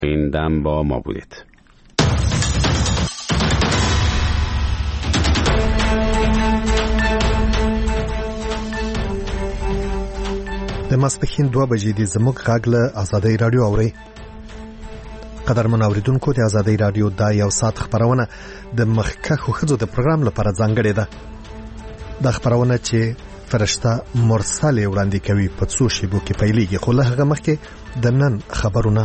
این دم با ما بودید. د ماسپښین 2 بجې د زموږ غږ له آزادۍ رادیو اوري. قدرمن اوریدونکو، د آزادۍ رادیو دا یو ساعت خبرونه د مخکښو ښځو د پروګرام لپاره ځانګړې ده. دا خبرونه چې فرشته مرسل وړاندې کوي په څو شیبو کې پیلېږي، خو له هغه مخکې د نن خبرونه.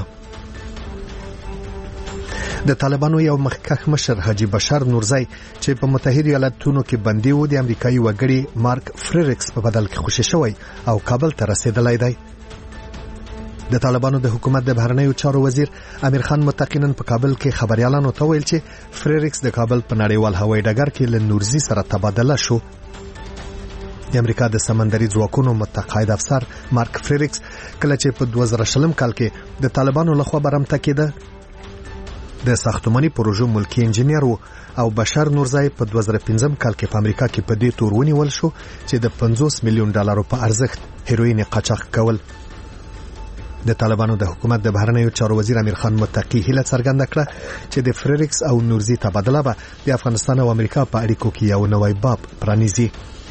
د طالبانو یو مخکښ مشر حاجی بشار نورزی چې په متحده ایالاتونو کې بندي و، د امریکایي وګړي مارک فریریکس په بدل کې خوشی شوی او کابل ته رسیدلی دی. د طالبانو د حکومت د بهرنیو چارو وزیر امیر خان متقینا په کابل کې خبريالانو ته ویل چې فریریکس د کابل په نړیوال هوایي ډګر کې له نورزی سره تبادله شو. د امریکا د سمندري ځواکونو متقاعد افسر مارک فریریکس کله چې په 2000 کال کې د طالبانو لخوا برمته کېده د ساختماني پروژو ملکی انجنیر وو، او بشار نورزی په 2015 کال کې په امریکا کې په دې تور ونیول شو چې د $50 میلیون په ارزښت هیروین قاچاق کول. د طالبانو د حکومت د بهرنیو چارو وزیر امیر خان متقی هیله څرګنده کړه چې د فریریکس او نورزی تبادله به د افغانستان او امریکا په اړیکو کې یو نوی باب پرانیزي.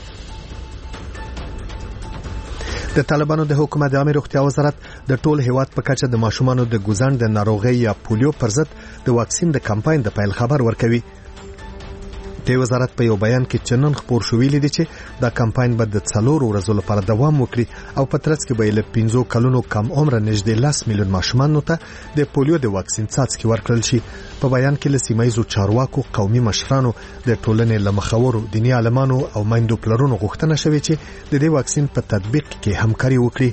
د طالبانو د حکومت د عامه روغتیا وزارت د ټول هیواد په کچه د ماشومانو د ګوزن د ناروغۍ یا پولیو پر ضد د واکسین د کمپاین د پیل خبر ورکوي. د وزارت په یو بیان کې چنن خبر شوې لیدي چې دا کمپاین به د 4 ورځو لپاره دوام وکړي او په ترڅ کې به له 15 کلونو کم عمر نږدې 10 میلیون ماشومانو ته د پولیو د واکسین څاڅکي ورکړل شي. په بیان کې له سیمایي چارواکو، قومي مشرانو، د ټولنې لمخورو، دیني عالمانو او میندو پلرونو غوښتنه شوې چې د دې واکسین په تطبیق کې همکاري وکړي.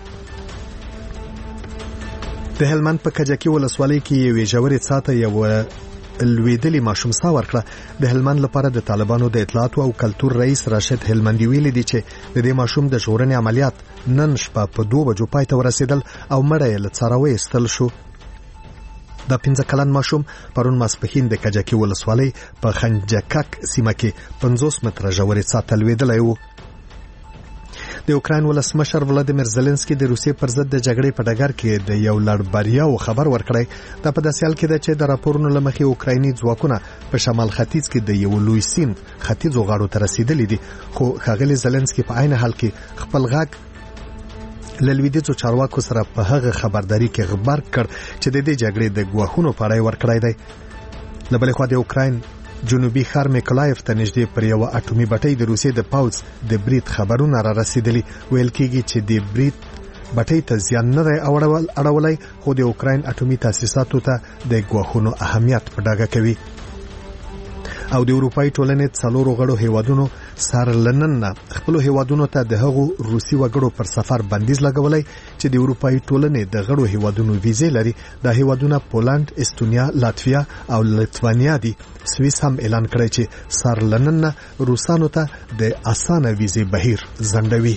د هلمند په کجکی ولسوالۍ کې یو ژورې ساته یو لویدلی ماشوم سا ورکړه. د هلمند لپاره د طالبانو د اطلاعات او کلتور رئیس راشد هلمندي ویلي دی چې د دې ماشوم د ژغورنې عملیات نن شپه په 2 بجو پای ته ورسېدل او مړی یې له څاروي ایستل شو. د 15 کلن ماشوم پرون ماسپښین د کجکی ولسوالۍ په خنجکک سیمه کې 50 متره ژورې ساته لویدلی و. د اوکراین ولسمشر ولادیمیر زيلنسکي د روسیې پر ضد د جګړې په ډګر کې د یو لړ بریاو خبر ورکړی. دا په داسې حال کې ده چې د راپورونو له مخې اوکرایني ځواکونه په شمال ختیځ کې د یو لوی سیند ختیځو غاړو ته رسیدلي دي، خو ښاغلي زيلنسکي په عین حال کې خپل غږ له لویدیځو چارواکو سره په هغه خبرداري کې غبرګ کړ چې د دې جګړې د ګواښونو په اړه ورکړی دی. له بلې خوا د اوکراین جنوبي ښار میکولایف ته نږدې پر یو اټومي بټۍ د روسیې د پاوځ د برید خبرونه را رسیدلي. ویل کېږي چې د برید بټۍ ته زیان نه دی اړولی، خو د اوکراین اټومي تاسیساتو ته د ګواښونو اهمیت په ډاګه کوي. او د اروپای ټولنې 4 غړو هیوادونو سره لنن خپل هیوادونو ته د هغو روسي وګړو پر سفر بندیز لګولای چې د اروپای ټولنې د غړو هیوادونو ویزې لري. د هیوادونو پولند، استونیا، لاتویا او لیتوانیا دي. سویس هم اعلان کړی چې سره لنن روسانو ته د اسانه ویزې بهیر ځنډوي.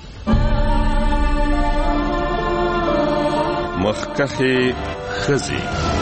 مخکخي خزي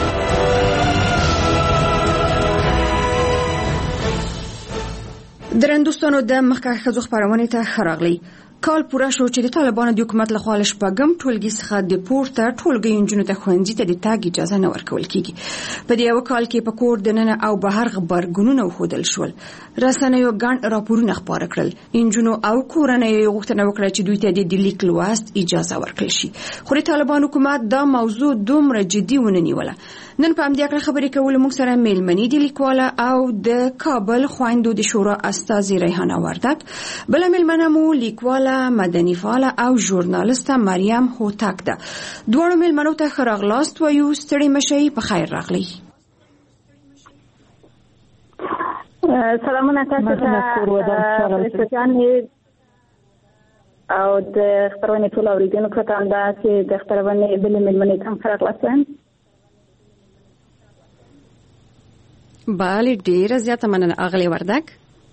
درندوستانو د مخکښ ښځو خبرونه ته خراغلی. کال پوره شو چې د طالبانو د حکومت لخوا له شپږم ټولګي څخه د پورته ټولګي نجونو ته ښوونځي ته د تګ اجازه نه ورکول کیږي. په دې یو کال کې په کور دننه او بهر غبرګونونه وښودل شول. رسنیو ګڼ راپورونه خپاره کړل. نجونو او کورنیو غوښتنه وکړه چې دوی ته د لیک لوست اجازه ورکړل شي، خو د طالبانو حکومت دا موضوع دومره جدي ونه نیوله. نن په همدې اړه خبرې کول موږ سره میلمنې دي لیکواله او د کابل خویندو د شورا استازي ریحانه وردک، بل میلمنه مو لیکواله مدني فعاله او ژورنالیسته مریم هوتک ده. دواړو میلمنو ته ښه راغلاست وایو. ستړي مشئ، په خیر راغلی. سلامونه تاسو ته او د خبرونه ټول اوریدونکو ته هم دا چې د خبرونه بل میلمنې هم ښه راغلاست. بله، ډیره زیاته مننه اغلی وردک.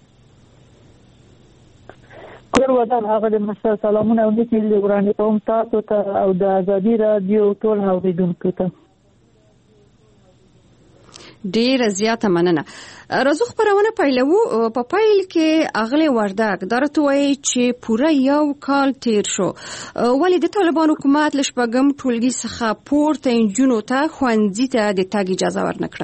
کور ودان اغلی مسا سلامونه او نیکی وړاندې کوم تاسو ته او د ازادي رادیو ټول اوریدونکو ته. ډیره زیاته مننه. راځو خبرونه پیلوو. په پیل کې اغلی وردک درته وایي چې پوره یو کال تیر شو ولې د طالبان حکومت له شپږم ټولګي څخه پورته نجونو ته ښوونځي ته د تګ اجازه ورنکړه.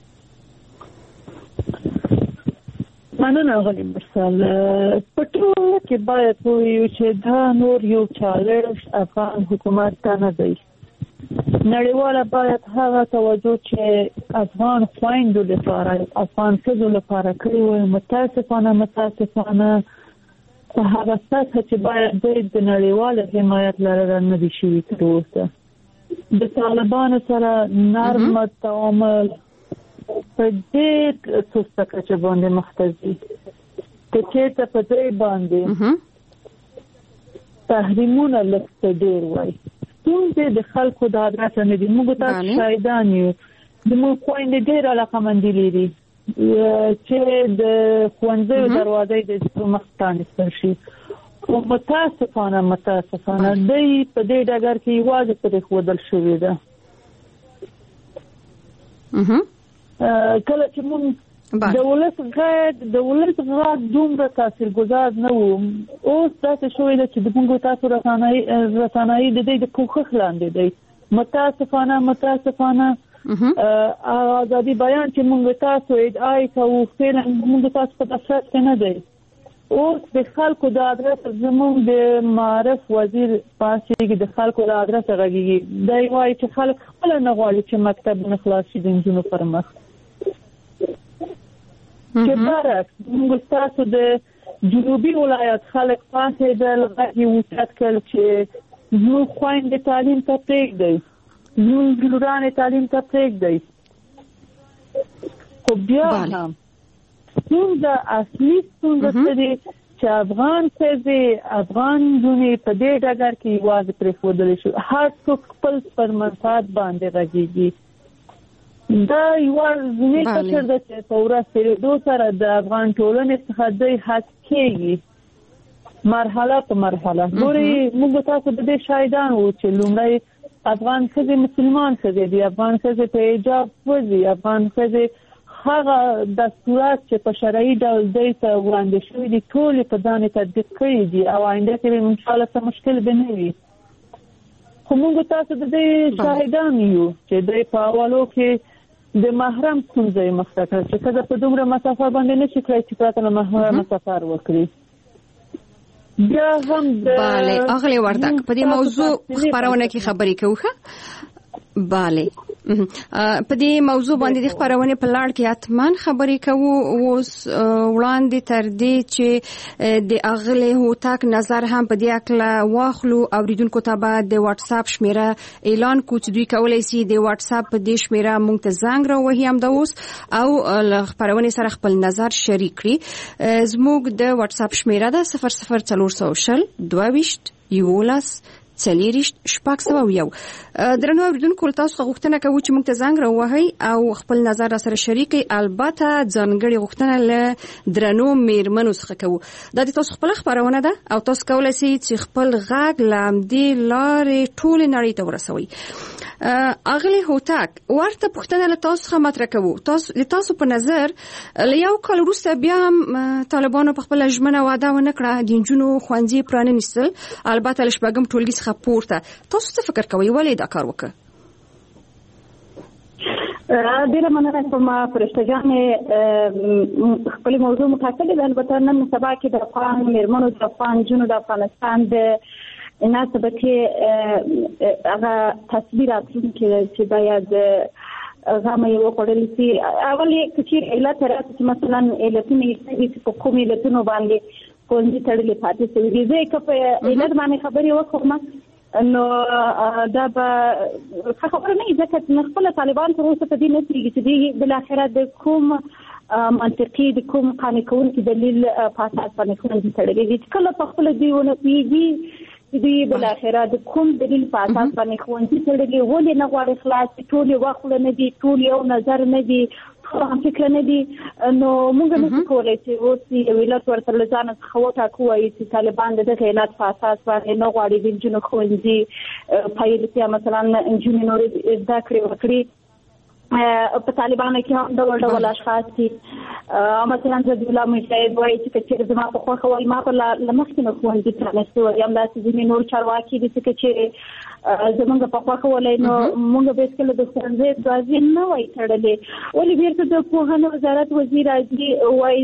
مننه غلی مرسل. په ټول کې باید وایو چې دا نور یو چالش افغان حکومت ته نه دی. نړیواله باید هغه توجه چې افغان خویندو لپاره افغان ښځو لپاره کړی وي متاسفانه په هغه سطحه چې باید د نړیواله حمایت لرل نه دي شوي تر اوسه. د طالبانو سره نرم تعامل په دې سسته کچه باندې مختزي که چېرته په دې باندې تحریمونه لږ ډېر وای ستونزې د خلکو د ادرسه نه دي. موږ تاسو شاهدان یو زموږ خویندې ډېر علاقمندي لري چې د ښوونځیو دروازې د مخ پرانیستل شي خو متاسفانه دوی په دې ډګر کې یوازې پرېښودل شوې ده. کله چې موږ د ولس غږ دومره تاثیرګذار نه و اوس داسې شوی ده چې د موږ تاسو رسنایي د دې د کوښښ لاندې دی. متاسفانه ازادي بیان چې موږ تاسو ادعای کوو فعلا موږ تاسو په دفتر کې نه دی. اوس د خلکو د ادرس زموږ د معرف وزیر پاسېږي د خلکو د ادرس غږیږي دی وایي چې خلک خپله نه غواړي چې مکتب نه خلاص شي د نجونو پر مخ. چې برعکس موږ تاسو د جنوبي ولایت خلک پاسېدل غږ یې اوچت کړل چې زموږ خویندې تعلیم ته پرېږدئ زموږ لورانې تعلیم ته پرېږدئ. خو بیا هم ستونزه اصلي ستونزه څه دی چې افغان ښځې افغان نجونې په دې ډګر کې یوازې پرېښودلی شو. هر څوک خپل پر منفعت باندې غږېږي. دا یوه ځینې کچر ده چې په ورځ تېرېدو سره د افغان ټولنې څخه دوی حذف کېږي مرحله په مرحله. ګورئ موږ تاسو د دې شاهدان وو چې لومړی افغان ښځې مسلمان ښځې دي افغان ښځې په حجاب وځي افغان ښځې هغه دستورات چې په شرعي ډول دوی ته وړاندې شوي دي ټولې په ځان تطبیق کړي دي او آینده کې به انشاءالله څه مشکل به نه وي. خو موږ تاسو د دې شاهدان یو چې دوی په اولو کې د محرم ستونزه یې مخته کړه چې ښځه په دومره مسافه باندې نه شي کړی چې پرته له محرمه سفر وکړي. بیا هم بله اغلی وردک په دې موضوع خبرونه کې خبرې کوو. بله په دې موضوع باندې د خبرونه په لړ کې حتمان خبرې کوو. اوس وړاندې تر دې چې د اغلی هوتک نظر هم په دې اړه واخلو اوریدونکو ته به د واتس اپ شمیره اعلان کوو چې دوی کولی شي د واتس اپ په دې شمیره موږ ته زنګ راوهي هم د اوس او خبرونه سره خپل نظر شریک کړي. زموږ د واتس اپ شمیره ده 00400 22 11 څلېرشت شپږ سوه او یو. درنو اوریدونکو تاسو غوښتنه کوو چې موږ ته زنګ راووهئ او خپل نظر راسره شریک کړئ. البته ځانګړې غوښتنه له درنو میرمنو څخه کوو. دا د تاسو خپله خپرونه ده او تاسو کولی شئ چې خپل غږ له همدې لارې ټولې نړۍ ته ورسوئ. اغلی هوتک ورته پوښتنه له تاسو څخه مطرح کوو. تاسو په نظر له یو کال وروسته بیا هم طالبانو په خپله ژمنه وعده ونه کړه د نجونو ښوونځي پرانیستل البته له شپږم ټولګي څخه پورته. تاسو څه فکر کوئ ولې دا کار وکړه؟ ډیره مننه کوم فرشته جانې خپل موضوع مطالعه ده. البته نن سبا کې د افغان میرمنو د افغان جنو د افغانستان د ناسبه کې هغه تصویرات چې باید غامه یې وکړل شي. اول یې چې علت راځي چې مثلا علتونه یې په کومې علتونو باندې ښوونځي تړلي پاتې شوي دي. زه که په علت باندې خبرې وکړم نو دا به ښه خبره نه وي ځکه خپله طالبان تر اوسه په دې نه پوهېږي چې دوی بالاخره د کوم منطقي د کوم قانع کوونکي دلیل په اساس باندې ښوونځي تړلي دي. چې کله په خپله دوی ونه پوهېږي دوی بالاخره د کوم دلیل په اساس باندې ښوونځي تړلي ولې نه غواړي خلاص ټول یو وخت نه دي ټول یو نظر نه دي هم فکر نه دي. نو موږ نشو کولی چې اوس یو علت ورته له ځانه څخه وټاکو وایي چې طالبان د دغه علت په اساس باندې نه غواړي د نجونو ښوونځي پیل کړي مثلا نجونې نورې زده کړې وکړي. په طالبانو کې هم ډول اشخاص دي. مثلا زبیح الله مجاهد وایي چې زما په خوښه وایي ما په لمخکې نه ښوونځي پرانیستي وایي همداسې ځینې نور چارواکي دي چې زمونږ په خوښه ولئ نو مونږ به هېڅکله د ښوونځي دروازې نه وای تړلې. ولې بېرته د پوهنې وزارت وزیر راځي وایي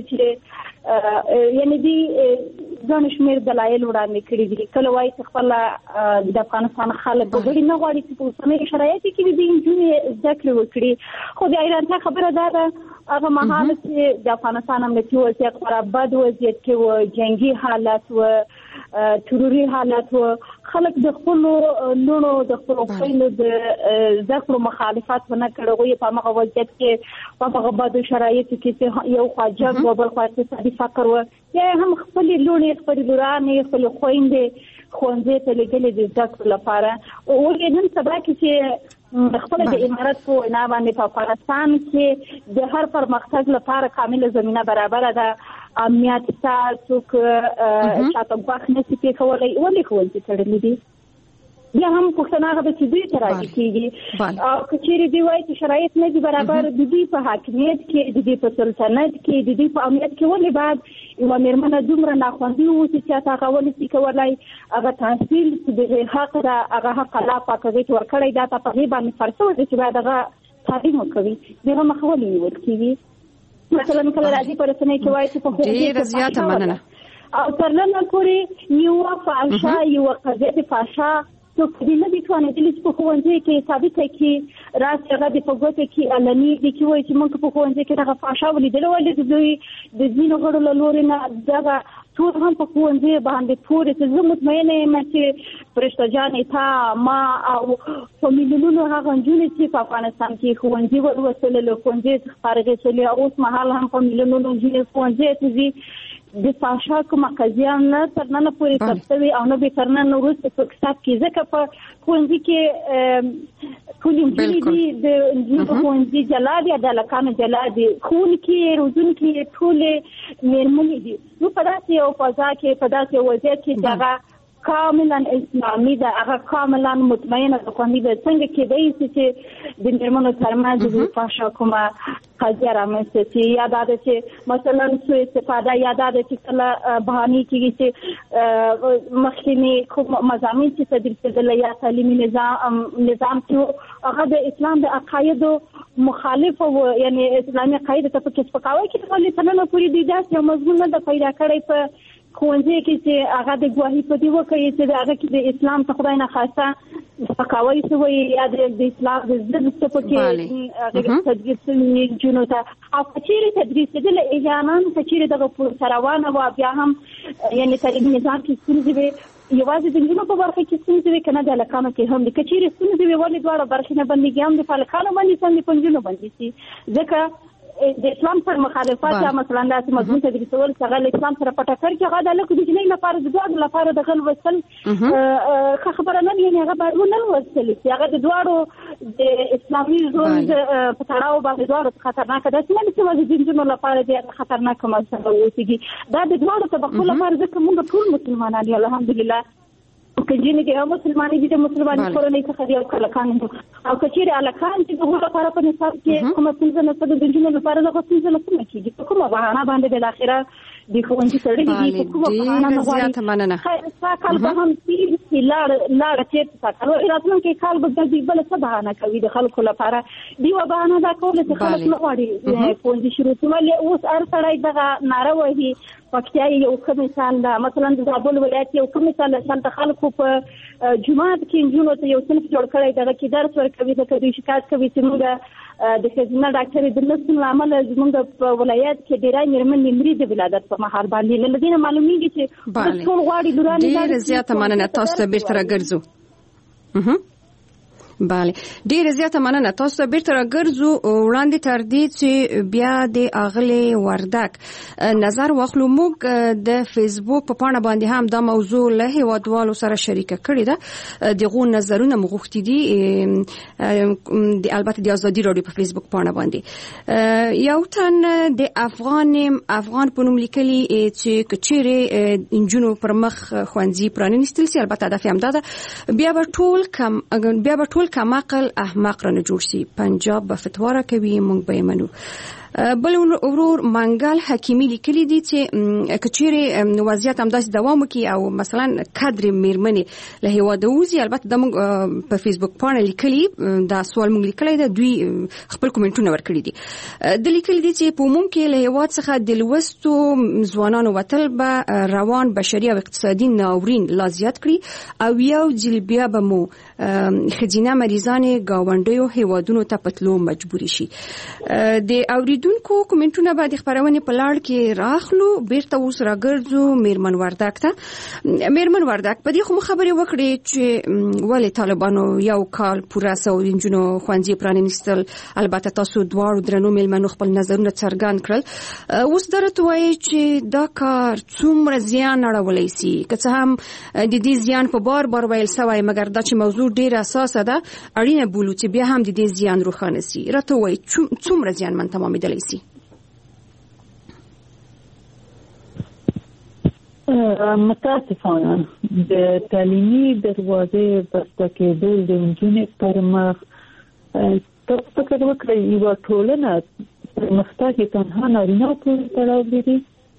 چې یعنې دوی ځان شمېر دلایل وړاندې کړي دي. کله وایي چې خپله د افغانستان خلک وګړي نه غواړي چې په اوسنیو شرایطو کې د نجونې زده کړې وکړي. خو د حیرانتیا خبره دا ده هغه مهال چې د افغانستان امنیتي وضعیت خورا بد وضعیت کې و، جنګي حالت و، تروري حالت و، خلک د خپلو لوڼو د خپلو خویندو د زده کړو مخالفت ونه کړ. هغوی په همغه وضعیت کې په هغه بدو شرایطو کې چې یو خوا جنګ و بل خوا اقتصادي فقر و، یا هم خپلې لوڼې خپلې لورانې خپلې خویندې ښوونځي ته لېږلې د زده کړو لپاره. ولې نن سبا کې چې خپله د امارت په وینا باندې په افغانستان کې د هر پرمختګ لپاره کامله زمینه برابره ده، امنیت شته، څوک چاته ګواښ نشي پېښولی. ولې ښوونځي تړلي دي؟ بیا هم پوښتنه هغه ده چې دوی ته راځي کېږي او که چېرې دوی وایي چې شرایط نه دي برابر، د دوی په حاکمیت کې، د دوی په سلطنت کې، د دوی په امنیت کې ولې باید یوه مېرمنه دومره ناخوندي واوسي چې هغه ونشي کولی هغه تحصیل چې د حق ده هغه حق الله پاک هغې ته ورکړی دا ته په هغې باندې فرض شوی ده چې باید هغه تعلیم وکوي، د هغه مخه ولې نیول کېږي؟ مثلا کله راځي په رسنیو کې وایي چې په ډېره زیاته مننه او تر ننه پورې یوه فحشه یوه قضیه فحشه څوک دې نه دي توانېدلي چې په ښوونځي کې ثابته کړي، راسي هغه دې په ګوته کې علني دي چې وایي چې موږ په ښوونځي کې دغه فحشه ولیدله. ولې د دوی د ځینو غړو له لورې نه دغه ټول هم په ښوونځي باندې پورې چې زه مطمئنه یم چې فرشته جانې تا ما او په میلیونونو هغه نجونې چې په افغانستان کې ښوونځي ولوستلې له ښوونځي څخه فارغې شولې او اوس مهال هم په میلیونونو نجونې ښوونځي ته ځي. د فحشا کومه قضیه نه تر ننه پورې ثبت شوې او نه به تر ننه وروسته په حساب کې ځکه په ښوونځي کې ټول نجونې دي، د نجونو په ښوونځي جلا دي، د هلکانو جلا دي، ښوونکي روزونکي ټولې مېرمنې دي. نو په داسې یو فضا کې په داسې یو وضعیت کې چې هغه کاملا اسلامي ده، هغه کاملا مطمئنه ده، خوندي ده، څنګه کېدای شي چې د مېرمنو ترمنځ د فحشا کومه قضیه رامنځته شي؟ یا دا ده چې مثلا سوء استفاده، یا دا ده چې کله بهانې کېږي چې مخکینی کوم مضامین چې تدریس کېدل یا تعلیمي نظام چې هغه د اسلام د عقایدو مخالف و، یعنی اسلامي عقاید ته پکې سپکاوی کې ولې تر ننه پورې دوی داسې یو مضمون نه ده پیدا کړی په ښوونځي کې چې هغه د ګواهي په دې وکړي چې د هغه کې د اسلام څخه خدای نه خواسته سپکاوی شوی یا د اسلام د ضد څه پکې هغه تدریس شوي نجونو ته او که چېرې تدریس کېدل احیانا که چېرې دغه پروسه روانه وه بیا هم یعنې تعلیمي نظام کې ستونزې وې، یوازې د نجونو په برخه کې ستونزې وې که نه د هلکانو کې هم دي. که چېرې ستونزې وې ولې دواړه برخې نه بندېږي، هم د هلکانو باندې سم د په نجونو باندې شي؟ ځکه د اسلام سره مخالفت یا مثلا داسې مضمون تدریسول چې هغه له اسلام سره په ټکر کې هغه د هلک د نجلۍ لپاره د دواړو لپاره دغه لوستل ښه خبره نه وي، یعنې هغه باید ونه لوستلی شي. هغه د دواړو د اسلامي ژوند په تړاو باندې دواړو خطرناکه ده، چې نه چې وایي د نجونو لپاره د خطرناکه مسله واوسېږي. دا د دواړو طبقو لپاره ځکه موږ ټول مسلمانان یو الحمدلله، که نجونې دي هم مسلمانې دي، د مسلمانې کورنۍ څخه دي او که هلکان دي، او که چېرې هلکان چې د هغو لپاره په نصاب کې کومه ستونزه نشته د نجونو لپاره دغه ستونزه له کومه کېږي؟ په کومه بهانه باندې بالاخره د ښوونځي تړلي دي، په کومه بهانه نه غواړي ستا کال به هم تېر شي لاړه چېرته ستا کال راتلونکی کال به ګرځي بله څه بهانه کوي د خلکو لپاره؟ د یوه بهانه دا کوله چې خلک نه غواړي ښوونځي شروع کړي. ولې اوس هر سړی دغه ناره وهي؟ پکتیا یو ښه مثال ده، مثلا د زابل ولایت یو ښه مثال ده، هلته خلکو په جومات کې نجونو ته یو صنف جوړ کړی، دغه کې درس ورکوي، ځکه دوی شکایت کوي چې موږ د ښځینه ډاکټرې د نشتون له امله زموږ په ولایت کې ډېری مېرمنې مري د ولادت په مهال باندې. له دې نه معلومېږي چې ټول غواړي لورانې. ډېره زیاته مننه، تاسو ته بېرته راګرځو. بله، ډیره زیاته مننه. تاسو ته بیرته راګرځو وړاندې تر دې چې بیا د اغلې وردک نظر واخلو. موږ د فیسبوک په پاڼه باندې هم دا موضوع له هیوادوالو سره شریکه کړې ده. دغه نظرونه موږ غوښتي دي د البته د ازادي رادیو په فیسبوک پاڼه باندې. یو تن د افغان په نوم لیکلي چې کچېرې انجونو پر مخ ښوونځي پرانیستل سي، البته هدف هم دا ده بیا به ټول کابل کماقل احمق رانه جوړ شي پنجاب به فتوا راکوي موږ به یې منو. بل ورور منګل حکیمی لیکلي دي چې کچېرې وضعیت همداسې دوام وکړي او مثلا کادر میرمنې له هیواده وځي. البته د موږ په فیسبوک پاڼه لیکلي دا سوال موږ لیکلی ده، دوی خپل کومنټونه ورکړي دي. د لیکلي دي چې په عموم کې له هیواد څخه د لوستو ځوانانو وتل به روان بشري او اقتصادي ناورین لا زیات کړي او یو ځل بیا به مو ښځینه مریضانې ګاونډیو هیوادونو ته په تلو مجبوري شي. د دونکو کومنټونه به د خبرونه په لاړ کې راخلو. بیرته اوس راګرځو میرمن وردک ته. میرمن وردک په دې خو خبرې وکړې چې ولې طالبانو یو کال پوره سو انجونو خوانځي پرانیستل. البته تاسو دواړو درنو میلمنو خپل نظرونه څرګند کړل. اوس درته وایي چې دا کار څومره زیان اړولی سي، که څه هم د دې زیان په بار بار ویل سوی، مګر دا چې موضوع ډیره اساسه ده اړینه بولو چې بیا هم د دې زیان روښانه سي. راته وایي څومره زیان من تمامېدلی سي؟ متاسفانه د تعلیمي دروازې بسته کېدل د نجونې پر مخ تاسو فکر وکړئ یوه ټولنه پرمختګ یې تنها نارینه پورې تړاو لري.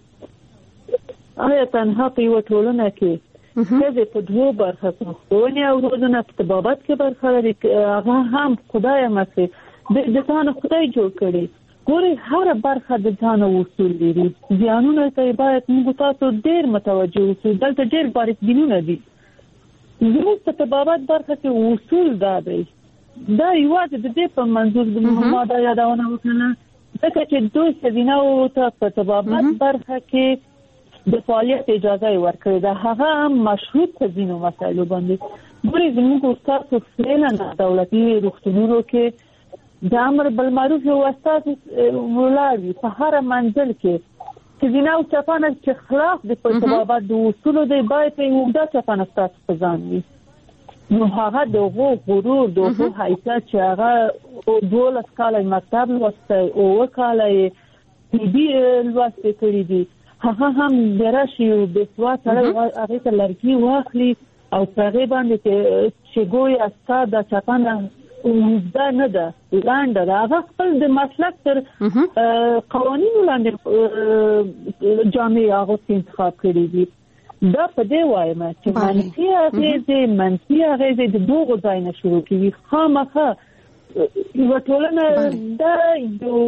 آیا تنها په یوه ټولنه کې ښځې په دوو برخه ښوونې او روزنه په طبابت کې برخه لري، هغه هم خدای مسې د ځانه خدای جوړ کړي. ګورئ هره برخه د ځانه اصول لري، زیانونه ته باید موږ تاسو ډېر متوجه اوسو. دلته ډېر باریک دینونه دي. زموږ په طبابت برخه کې اصول دا دی، دا یوازې د دې په منظور ما دا یادونه وکړله ځکه چې دوی ښځینهو ته په طبابت برخه کې د فعالیت اجازه یې ورکړې ده، هغه هم مشروط په ځینو مسایلو باندې. ګورئ زموږ استاد فعلا دولتي روغتونونو کې د امر بالمعروف یو استاد ولاړ وي په هر منزل کې چې ځینو چپانه چې خلاف د طبابت د اصولو دی باید په یوه چپانه ستاسو په ځان وي. نو هغه دغه غرور دغه حیثیت چې هغه 12 کاله مکتب لوستی او 9 کاله پی بي لوستی کړي دي، هغه هم درشي د سوا سره هغه ته لرګي واخلي او په هغه باندې چې ګوي استاد چپانه دا نه ده لاندې ده، هغه خپل د مسلک تر قوانینو لاندې جامع هغه انتخاب کړي دي. دا په دې وایم چې منفي اغیزې د دوغو ځای نه شروع کیږي. خامخا یوه ټولنه دا یو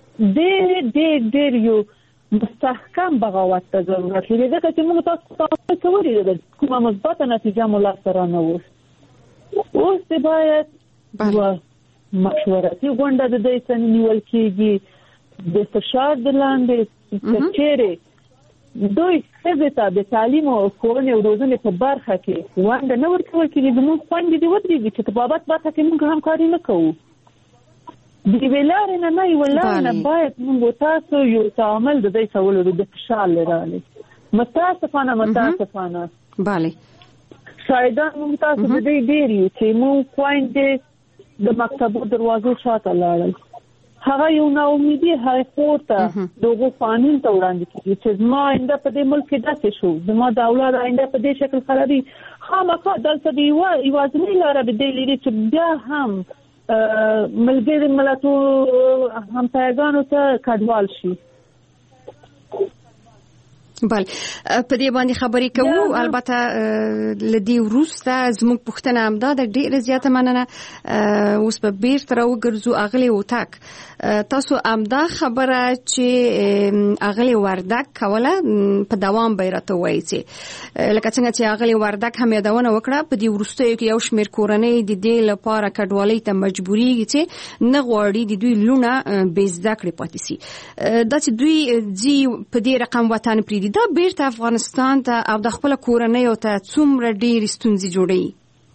ډېر یو مستحکم بغاوت ته ضرورت لري، ځکه چې موږ تاسو کولی ده کومه مثبته نتیجه مو لاسته رانه اوس باید مشورتي غونډه د دې څخه نیول کېږي د فشار د لاندې چې دوی ښځې ته د تعلیم او ښوونې او روزنې په برخه کې ونډه نه ورکول کېږي. زموږ خویندې دې ودرېږي چې طبابت برخه کې موږ همکاري نه کوو. د یوې لارې نه یوه لارې نه باید موږ تاسو یو تعامل د دې څه ولرو د فشار له لارې. متاسفانه شاید موږ تاسو د دې ډېر یو چې موږ خویندې د مکتبو دروازو شاته لاړل، هغه یو ناامیدي هغه ته دغه قانون ته وړاندې کیږي چې زما آینده په دې ملک کې داسې شو، زما د اولاد آینده په دې شکل خرابي. خامخا دلته د یوازینۍ لاره به دی لري چې بیا هم ملګري ملتونو همسایګانو ته کډوال شي. بل په دې باندې خبرې کوو. البته لدی وروسته زموږ پوښتنه هم ده ډېره زیاته مننه. اوس په بیرته راوګرځو اغلې وټاک. تاسو امدا خبره چې اغلې وردک کوله په دوام به راته وایي چې لکه څنګه چې اغلې وردک هم یادونه وکړه په دې وروستیو کې یو شمېر کورنۍ د دې لپاره کډوالۍ ته مجبورېږي چې نه غواړي د دوی لونه بې زده کړې پاتې سي. دا چې دوی ځي په دې رقم وطن پرېږدي دا بیرته افغانستان ته او د خپل کورنۍ ته څومره ډېرې ستونزې جوړوي.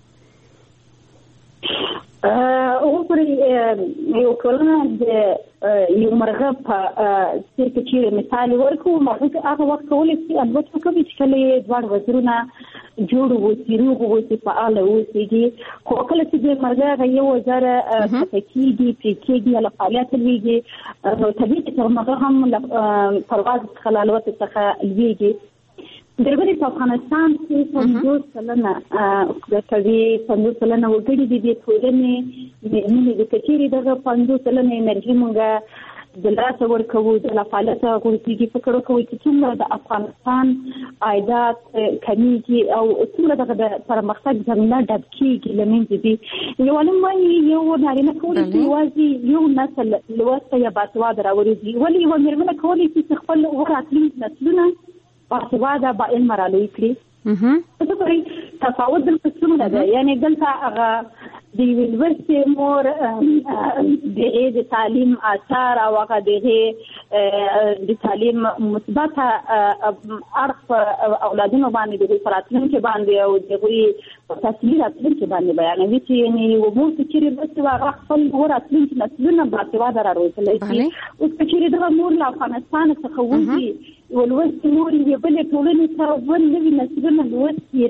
وګورئ یو ټولنه د یو مرغه په څېر چې مثال ورکړو مرغه هغه وخت کولی شي البته کوي چې کله یې دواړه وزرونه جوړ اوسي روغ اوسي فعال اوسېږي، خو کله چې د مرغه هغه یو وزره کېږي پرې له فعالیت لویږي نو طبیعي چې مرغه هم له پرواز څخه له الوت څخه لویږي. دربلې په افغانستان کې 50% کوي 50% وګړي دي ټولنې ملي د کچېري دغه 50% انرژي مونږه د لاس ورکوو د لافالته غوړتيږي فکر کوي چې څومره د افغانستان عایدات کمیږي او څومره د پرمختګ زمينه ډب کیږي لمنځ دي یو یو نارینه کولی شي یوازې یو نسل لوسته یا باسواده راوړي ولې یو مېرمنه کولی شي خپل وراتلونکي نسلونه باسواده با علم رالوي کړي څه کوي تفاوت دلته څومره ده یعنی دلته هغه د یونیورسيټي مور د تعلیم اثر او هغه د تعلیم مثبت اړخ اولادونو باندې د فراتلونکو باندې او د تسهیلاتو باندې بیانوي چې یعنی وګورئ چې د هغه خپل وراتلونکو نسلونه باسواده راوړي او چې د مور له افغانستان څخه وځي ولوستي مور یې بل ټولنې ته ولوي نسلونه لوستي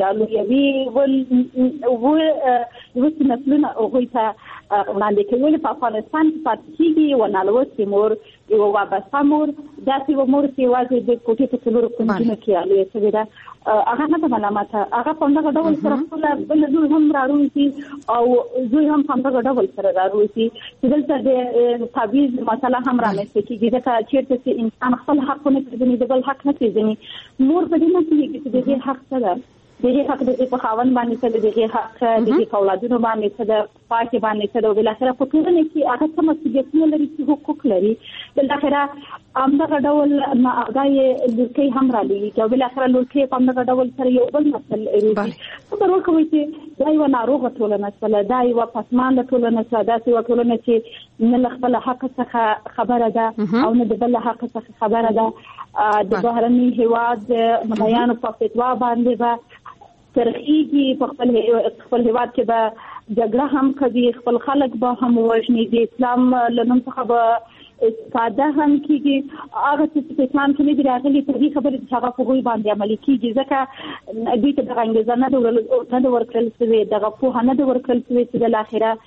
رالوي ولوستي نسلونه هغوی ته وړاندې کوي په افغانستان کې پاتې کېږي ونالوستي مور یو وابسته مور داسې یوه مور چې یوازې د کوټې په څلورو کونجونو کې لویه شوې ده هغه نه ده ملامته هغه په همدغه ډول سره خپله بل زوی هم راروزي او زوی هم په همدغه ډول سره راروزي چې دلته د تبعیض مسله هم رامنځته کېږي ځکه چېرته چې انسان خپل حق ونه پېژني د بل حق نه پېژني مور په دې نه پوهېږي چې د دې حق څه ده دغه حق د په خاوند باندې څه دغه حق د اولادونو باندې څه د پاکي باندې څه د بلاخره په ټولنه کې هغه څه مسؤلیتونه لري چې حقوق لري بلاخره همدغه ډول هغه لکه هم را لري چې بلاخره لکه په همدغه ډول سره یو بل مسل لري په ورو کوي چې دا یو ناروغه ټولنه سره دا یو پسمانده ټولنه سره دا یو ټولنه چې نه خپل حق څخه خبره ده او نه د بل حق څخه خبره ده د بهرني هیواد مليانو په فتوا باندې ترخیږي په خپل هیواد کې به جګړه هم کوي خپل خلک به هم وژني د اسلام لنوم څخه به استفاده هم کیږي هغه چې اسلام کې نه دی راغلي په دې خبرې چې هغه په غوي باندې عملي کیږي ځکه دوی ته د انګریزانو نه ورکړل شوی دغه په نه ورکړل شوی چې د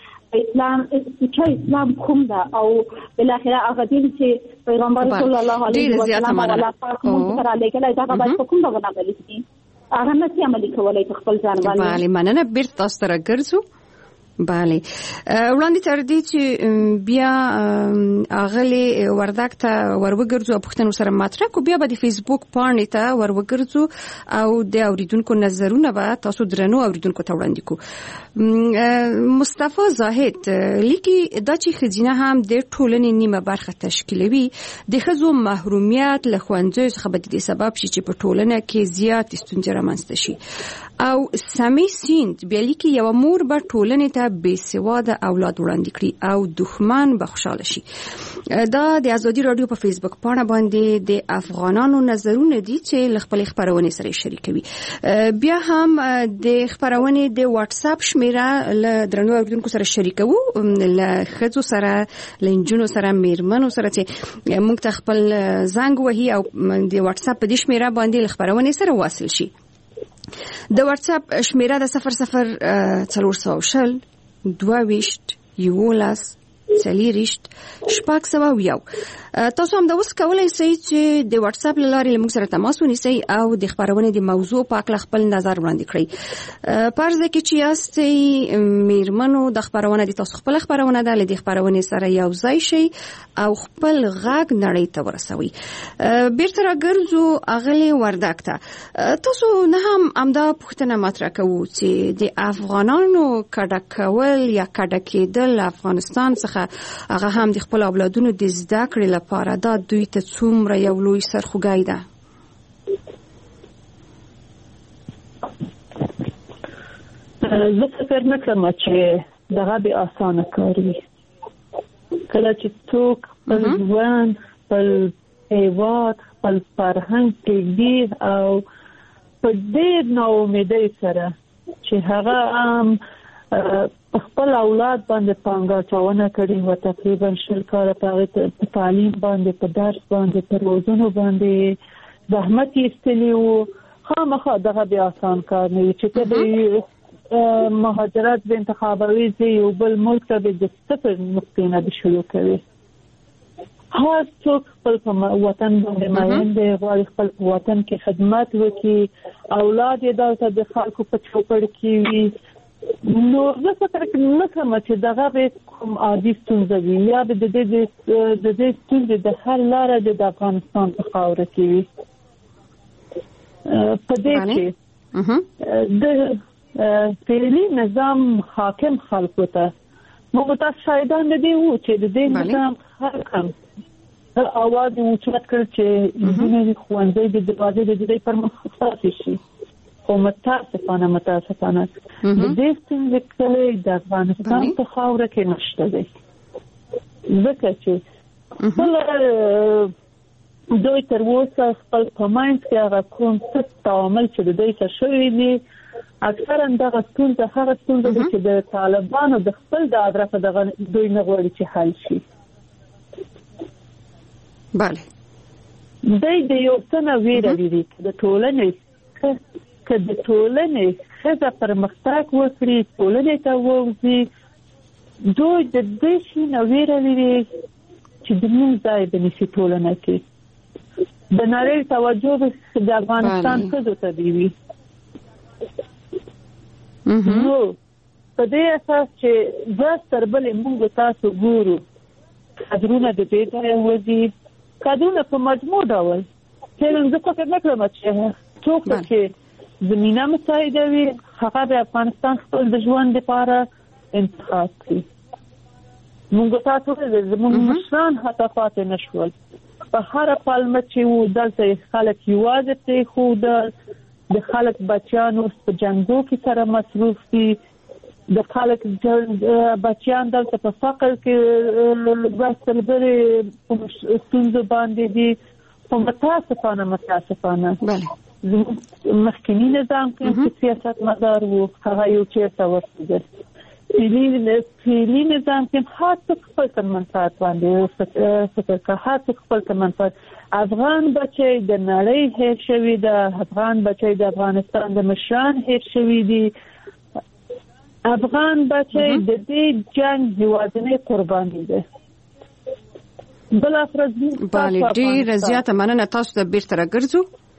اخره اسلام کوم ده او بل اخره هغه دین چې پیغمبر صلی الله علیه و سلم ولا پاک مونږ سره لګلای دا به کوم ډول عملي کیږي هغه نشي عملي کولای خپل ځان باندې bale مننه بیرته تاسو ته راګرځو bale وړاندې تر دې چې بیا اغلی وردک ته وروګرځو پښتنو سره مطرح کو بیا به د فیسبوک پاڼې ته وروګرځو او د اوریدونکو نظرونه به تاسو درنو اوریدونکو ته وړاندې کو مصطفی زاهد لیکي دا چې خزینه هم د ټولنې نیمه برخه تشکیلوي د خزو محرومیت له خوندې څخه به د سبب شي چې په ټولنه کې زیات ستونزې رامنځته شي او سمي سیند بیا لیکي یو مور به ټولنې ته بې سواده اولاد وړاندې کړي او دښمن به خوشاله شي دا د ازادي رادیو په فیسبوک پاڼه باندې د افغانانو نظرونه دي چې ل خپل خبرونه سره شریکوي بیا هم د خبرونه د واتس اپ شمیره ل درنو اوریدونکو سره شریکوو ل خځو سره لنجونو سره میرمنو سره چې موږ ته خپل زنګ وهي او د واتس اپ د شمیره باندې ل خبرونه سره واصل شي د واتس اپ شمیره د 00 22 11 سلیریشت شپږ سوه یو تاسو هم دا اوس کولای شئ چې د واتس اپ لارې موږ سره تماس ونیسئ او د خبرونه د موضوع په اړه خپل نظر وړاندې کړئ فرض کړئ چې یاستئ میرمنو د خبرونه د تاسو خپل خبرونه ده له د خبرونه سره یو ځای شي او خپل غږ نړۍ ته ورسوي بیرته راګرځو اغلی وردک ته تاسو نه هم امدا پوښتنه مطرح کوو چې د افغانانو کډه کول یا کډه کېدل افغانستان څخه هغه هم د خپل اولادونو د زده کړې لپاره دا دوی ته څومره یو لوی سرخوږی ده زه فکر نه کوم چې دغه به اسانه کار وي کله چې څوک خپل ځوان خپل هیواد خپل فرهنګ پرېږدي او په ډېر ناامیدۍ سره چې هغه خپل اولاد باندې پانګه چاونه کړي و تقریبا 10 کال په تعلیم باندې په درس باندې په روزنو باندې زحمت یې استلی و خامخا دغه بیا آسان کار نه چې ته مهاجرت به انتخابوي یو بل ملک ته د صفر نقطې نه شروع کوي هر څوک خپل وطن باندې ماین دی، غواړي خپل وطن کې خدمت وکړي، اولاد یې دلته د خلکو په چوپړ کې وي. نو زه فکر نه کوم چې دغه به کوم عادي ستونزه وي، یا به د دې ستونزې د حل لاره د افغانستان په خاوره کې وي. په دې کې د فعلي نظام حاکم خلکو ته موږ تاسو شاهدان دي وو چې د دې نظام حاکم اواز اوچت کړ چې د ښوونځي د دروازې د دې پر مخ خلاص شي. خو متاسفانه د دې څنګه کلی د افغانستان په خاوره کې نشته دی، ځکه چې دوی تر اوسه خپل په منځ کې هغه کوم څه تعامل چې د دوی سره شوی دی اکثرا دغه ستونزه هغه ستونزه ده چې د طالبانو د خپل د ادرسه دغه دوی نه غواړي چې حل شي. بله دوی د یو څه نه ویره لري چې د ټولنې ښځه پرمختګ وکړي، ټولنې ته ووځي. دوی د دې شي نه ویره لري چې زموږ ځای به نیسي ټولنه کې. د نړۍ توجه به د افغانستان ښځو ته وي. نو په دې اساس چې ورځ تر بلې موږ تاسو ګورو کادرونه د دې ځای وځي، کادرونه په مجموع ډول چې زه فکر نه کوم چې څوک چې زمینه مساعده وي هغه د افغانستان خپل د ژوند لپاره انتخاب کړي. موږ تاسو ته زموږ مشران حتی پاتې نشول. په هر پالمه چې وو دلته خلک یوازې پرېښودل، د خلک بچیان اوس په جنګو کې سره مصروف دي، د خلک بچیان دلته په فقر کې بسلبرې ستونزو باندې دي. خو متاسفانه مخکنی نظام کې سیاست مدار وو، هغه یو چیرته ورسېدل. فعلي نظام کې هر څوک خپل تر منفعت باندې فکر کوي، هر څوک خپل تر منفعت. افغان بچي د نړۍ هېر شوي ده، افغان بچي د افغانستان د مشران هېر شوي دي. افغان بچي د دې جنګ یوازینی قرباني ده. بله ډېره زیاته مننه. تاسو ته بیرته راګرځو.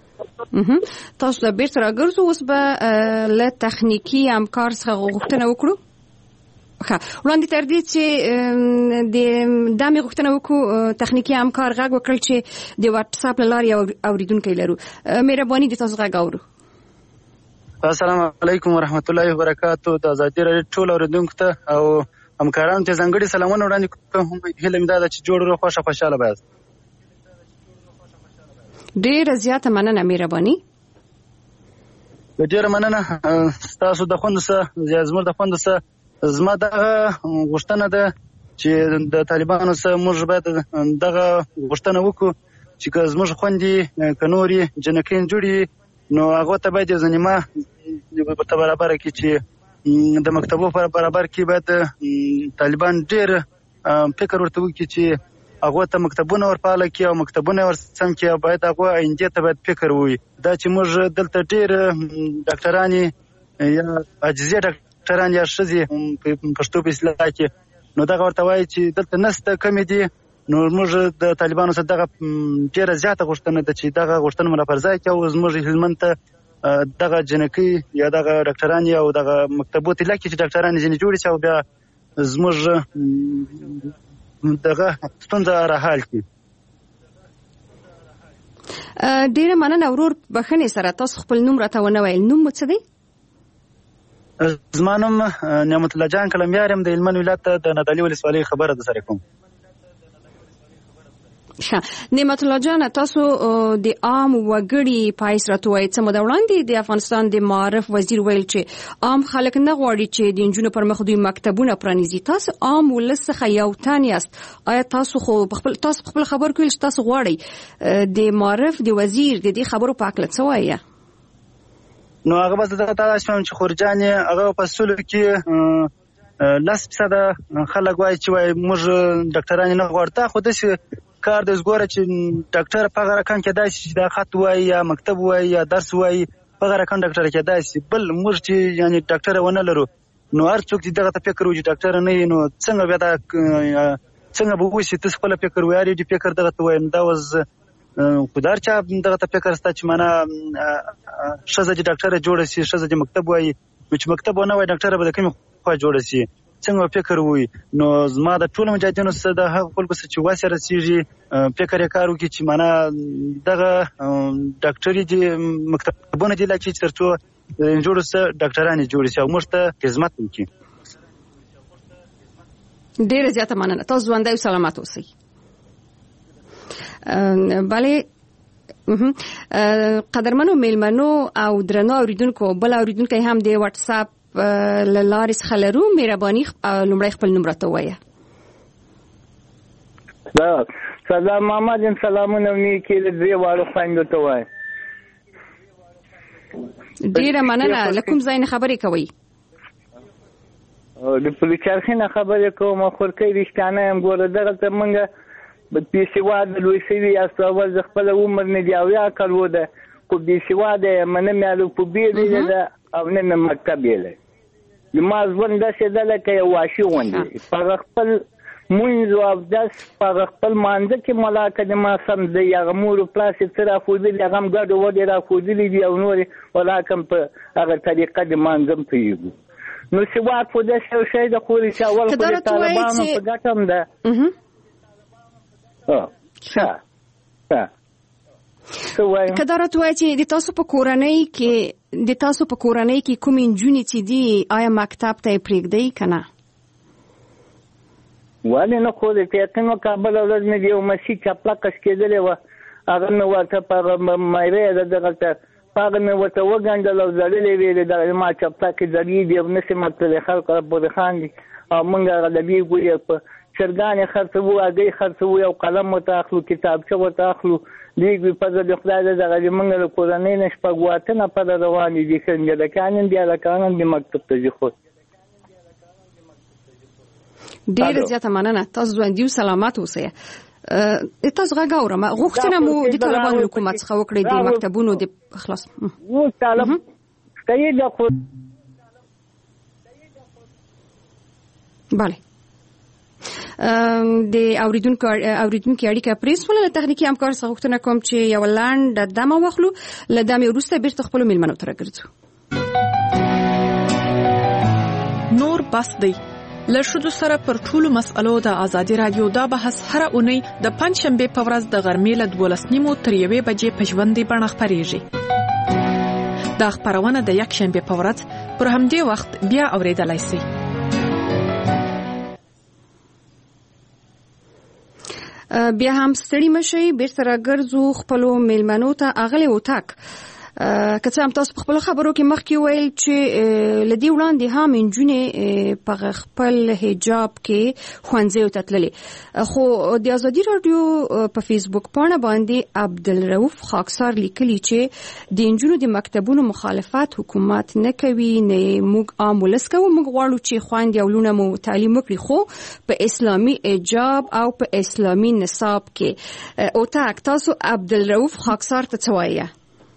اوس به له تخنیکي همکار څخه غوښتنه وکړو. وړاندې تر دې چې د دامې غوښتنه وکړو تخنیکي همکار غږ وکړل چې د واتس اپ له لارې اوریدونکي لرو. مهرباني د تاسو غږ اورو. السلام علیکم ورحمت الله وبرکاتو. د ازادي راډیو ټول اوریدونکو ته او همکارانو ته ځانګړي سلامونه وړاندې کوم. هیله مې ده چې جوړ روغ خوشاله بایاست. ډېره زیاته مننه. مهرباني. ډېره مننه تاسو د خوند سره زموږ د خوند سره زما دغه غوښتنه ده چې د طالبانو سره موږ باید دغه غوښتنه وکړو چې که زموږ خوندې که نورې جنکین جوړي نو هغه ته باید یو ځنیمه ورته برابره کړي چې د مکتبو په برابر کې باید طالبان ډېر فکر ورته وکړي چې هغه ته مکتبونه ورپاله کړي او مکتبونه ورسم کړي او باید هغه آینده ته باید فکر ووي. دا چې موږ دلته ډېر ډاکټرانې یا عاجزې ډاکټران یا ښځې په پښتو په اصطلاح کې نو دغه ورته وایي چې دلته نسته کمې دي. نو موږ د طالبانو سره دغه ډېره زیاته غوښتنه ده چې دغه غوښتنه مو راپرځای کړي او زموږ هلمند ته دغه جنکۍ یا دغه ډاکټران او دغه مکتبو ته لکه چې ډاکټران ځینې جوړي چې او بیا زموږ دغه ستونزه راحل کړي. ډېره مننه ورور. بخښنې سره تاسو خپل نوم راته ونه ویل. نوم مو څه دی؟ زما نوم نعمت الله جان کلمیار یم. د هلمند ولایت د نادعلي ولسوالۍ خبره در سره کوم. نعمت الله جان، تاسو د عام وګړي پایس راته وایي څه مده وړاندې د افغانستان د معارف وزیر ویل چې عام خلک نه غواړي چې د نجونو پر مخ دوی مکتبونه پرانیزي. تاسو عام ولس څخه یو تن یاست. آیا تاسو خپل خبر کوئ چې تاسو غواړئ د معارف د وزیر د دې خبرو په اړه څه وایي؟ نو هغه بس دغه تاسو فهم چې خورجان هغه په سلو کې 10% خلک وایي چې وایي موږ ډاکټران نه غواړو. خو داسې کار د زګوره چې ډاکټر په هغه رقم کې داسې چې دا خط وایي یا مکتب وایي یا درس وایي په هغه رقم ډاکټر کې داسې بل موږ چې یعنی ډاکټر ونه لرو نو هر څوک چې دغه ته فکر وکړي ډاکټر نه نو څنګه بیا دا څنګه به وسی تاسو خپل فکر وایي دې فکر دغه ته وایم دا وز خدار چا دغه ته فکر ستا چې معنا شزه د ډاکټر جوړ شي شزه د مکتب وایي چې مکتب ونه وای ډاکټر به د کوم خوا جوړ شي څنګه فکر وي نو زما د ټول مجاهدینو سره د هغه خلکو سره چې واسه رسیږي فکر یې کارو کې چې معنا دغه ډاکټري دي مکتبونه دي لکه چې ترڅو جوړ سه ډاکټرانه جوړ شي او موږ ته خدمت وکړي. ډیره زیاته مننه تاسو ژوندۍ او سلامت اوسئ. بله قدرمنو میلمنو او درنو اوریدونکو بل اوریدونکو هم د واتس اپ لارې څخه لرو مهرباني لومړی خپل نوم راته ووایه. سلام محمد سلامونه نیکې دې واره خويندو ته وای. ډیره مننه لکم ځای نه خبرې کوي. د پولیسارخینه خبرې کوم خورکې رښتانه هم ګوره دغه څنګه په پیسواد لوي سوي استاول ز خپل عمر نه دی او یا کړو ده کو پیسواد منه مالو په بیره ده او نه مکتب یې ما ځوند د شدل کې واشي وندي په خپل مونږ او داس په خپل مانځ کې ملاقات د ما سم د یغمور پلاس تر افودي لغم ګډ وډه را افودي دی او نور ولاکم په هغه طریقه د مانځم پیږي نو سواد په دې شی د خوري چې اول خو طالبانو په ګټم ده کدارت وای چې د تاسو په کورنۍ کې کوم انجونی چې دی آیا مکتب ته پریږدي کنه ولی نه خو دې ته کنه کابل ولر نه دی او مسی چپلا کس کېدلې و هغه نو ورته په مېره دغه پاغه مې ورته وګاندل او ځلې ویلې د ما چپلا کې ځړې دی او نسې مته خلک په خان دي او موږ هغه د بي ګویا په چرګان خرڅو اگې خرڅو یو قلم متاخلو کتابچه متاخلو دیګ په د خدای دغه موږ له کورنۍ نشپګواته نه په روانې دي څنګه د قانون دی د قانون د مکتب ته ځخو. ډیر زیاته مننه تاسو ژوندۍ او سلامت اوسئ. تاسو غواړم غوښتنه مو د طالبانو حکومت څخه وکړئ د مکتبونو د خلاص وو طالب کوي د خو bale د اوریدونکو اړیکه پریس ولله تخنیکی همکار څخه غوښتنه کوم چې یو لاند دمه واخلو لدمه وروسته بیرته خپل میلمنو ته راګرځو. نور بس دی له شذو سره پر ټولو مسألو د ازادي رادیو دا بحث هر اونۍ د پنځشنبه په ورځ د غرمې له 12:30 تر 1 بجې په ژوندۍ بڼه خپرېږي. دا خبرونه د یکشنبه په ورځ پر همدې وخت بیا اوریدلای شئ. بیا هم ستړي مشي بیرته راګرځو خپل میلمنو ته اغلی وټاک کته هم تاسو په خپل خبرو کې مخکې ویل چې لدی وړاندې هم انجونې په خپل حجاب کې خوانځي ته تللي خو د ازادي رادیو په فیسبوک پاڼه باندې عبدالرؤف خاکسار لیکلي چې د انجونو د مکتبونو مخالفت حکومت نه کوي نه موږ عامولس کوو موږ غواړو چې خويندې او لونه مو تعلیم وکړي خو په اسلامي حجاب او په اسلامي نصاب کې او تاسو عبدالرؤف خاکسار ته توایه